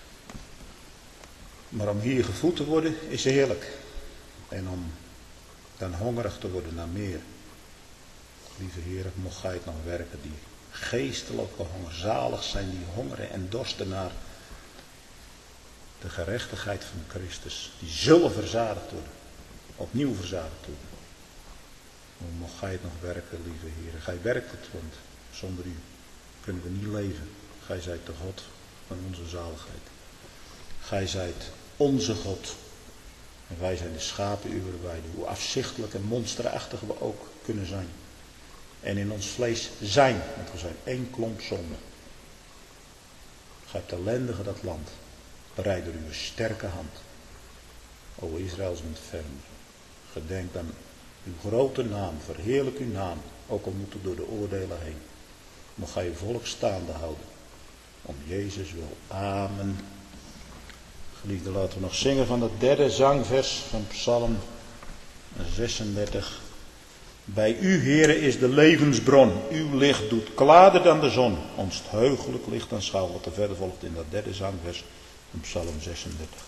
Maar om hier gevoed te worden is heerlijk. En om dan hongerig te worden naar meer. Lieve Heer, mocht gij het nog werken, die geestelijke honger, zalig zijn, die hongeren en dorsten naar de gerechtigheid van Christus. Die zullen verzadigd worden. Opnieuw verzadigd worden. Mocht gij het nog werken, lieve Heer. Gij werkt het, want zonder u kunnen we niet leven. Gij zijt de God van onze zaligheid. Gij zijt onze God. En wij zijn de schapen uw weide. Hoe afzichtelijk en monsterachtig we ook kunnen zijn. En in ons vlees zijn. Want we zijn één klomp zonde. Gij hebt ellendige dat land. Bereid door uw sterke hand. O Israëls ontfermer. Gedenk aan uw grote naam. Verheerlijk uw naam. Ook al moet het door de oordelen heen. Mocht gij uw volk staande houden. Om Jezus wil. Amen. Geliefden, laten we nog zingen van het derde zangvers van Psalm zesendertig. Bij u, Heere, is de levensbron. Uw licht doet klaarder dan de zon. Ons heugelijk licht aanschouwen. Wat er verder volgt in dat derde zangvers van Psalm zesendertig.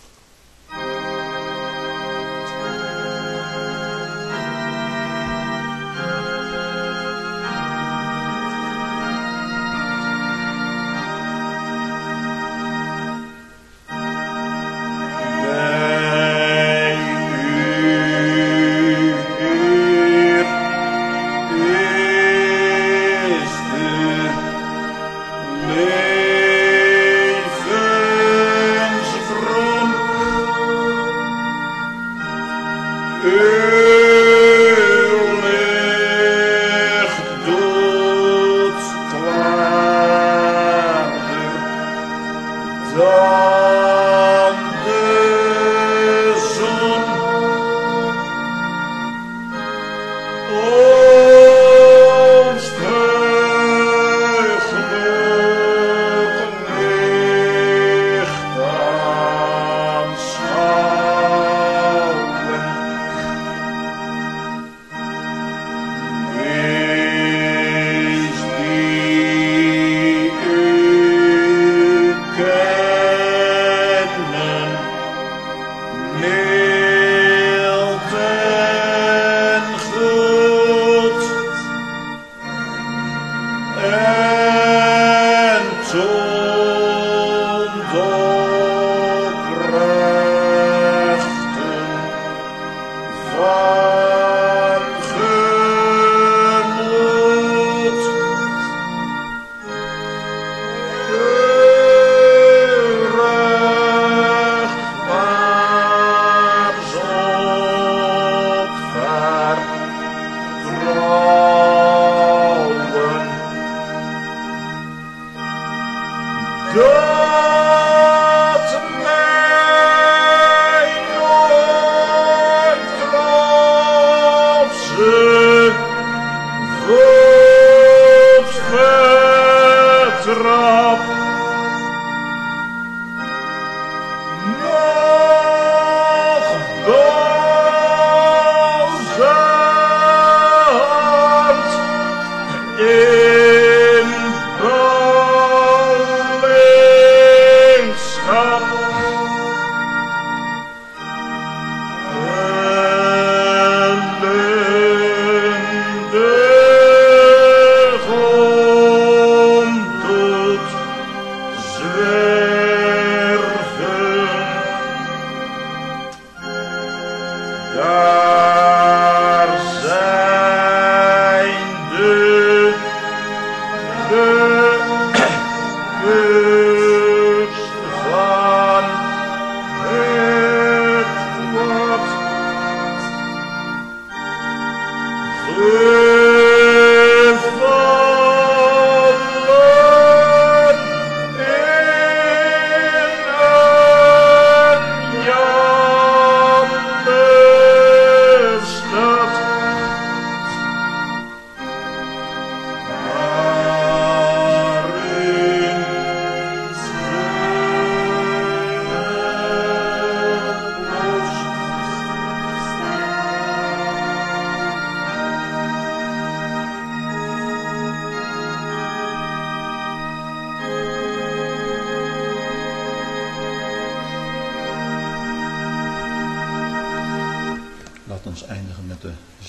Levensbron.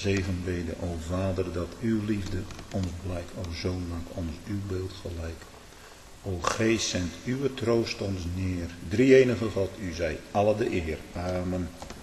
zegenbeden, o Vader, dat uw liefde ons blijkt. O Zoon, maak ons uw beeld gelijk. O Geest, zendt uw troost ons neer. Drie-enige God, u zij alle de eer. Amen.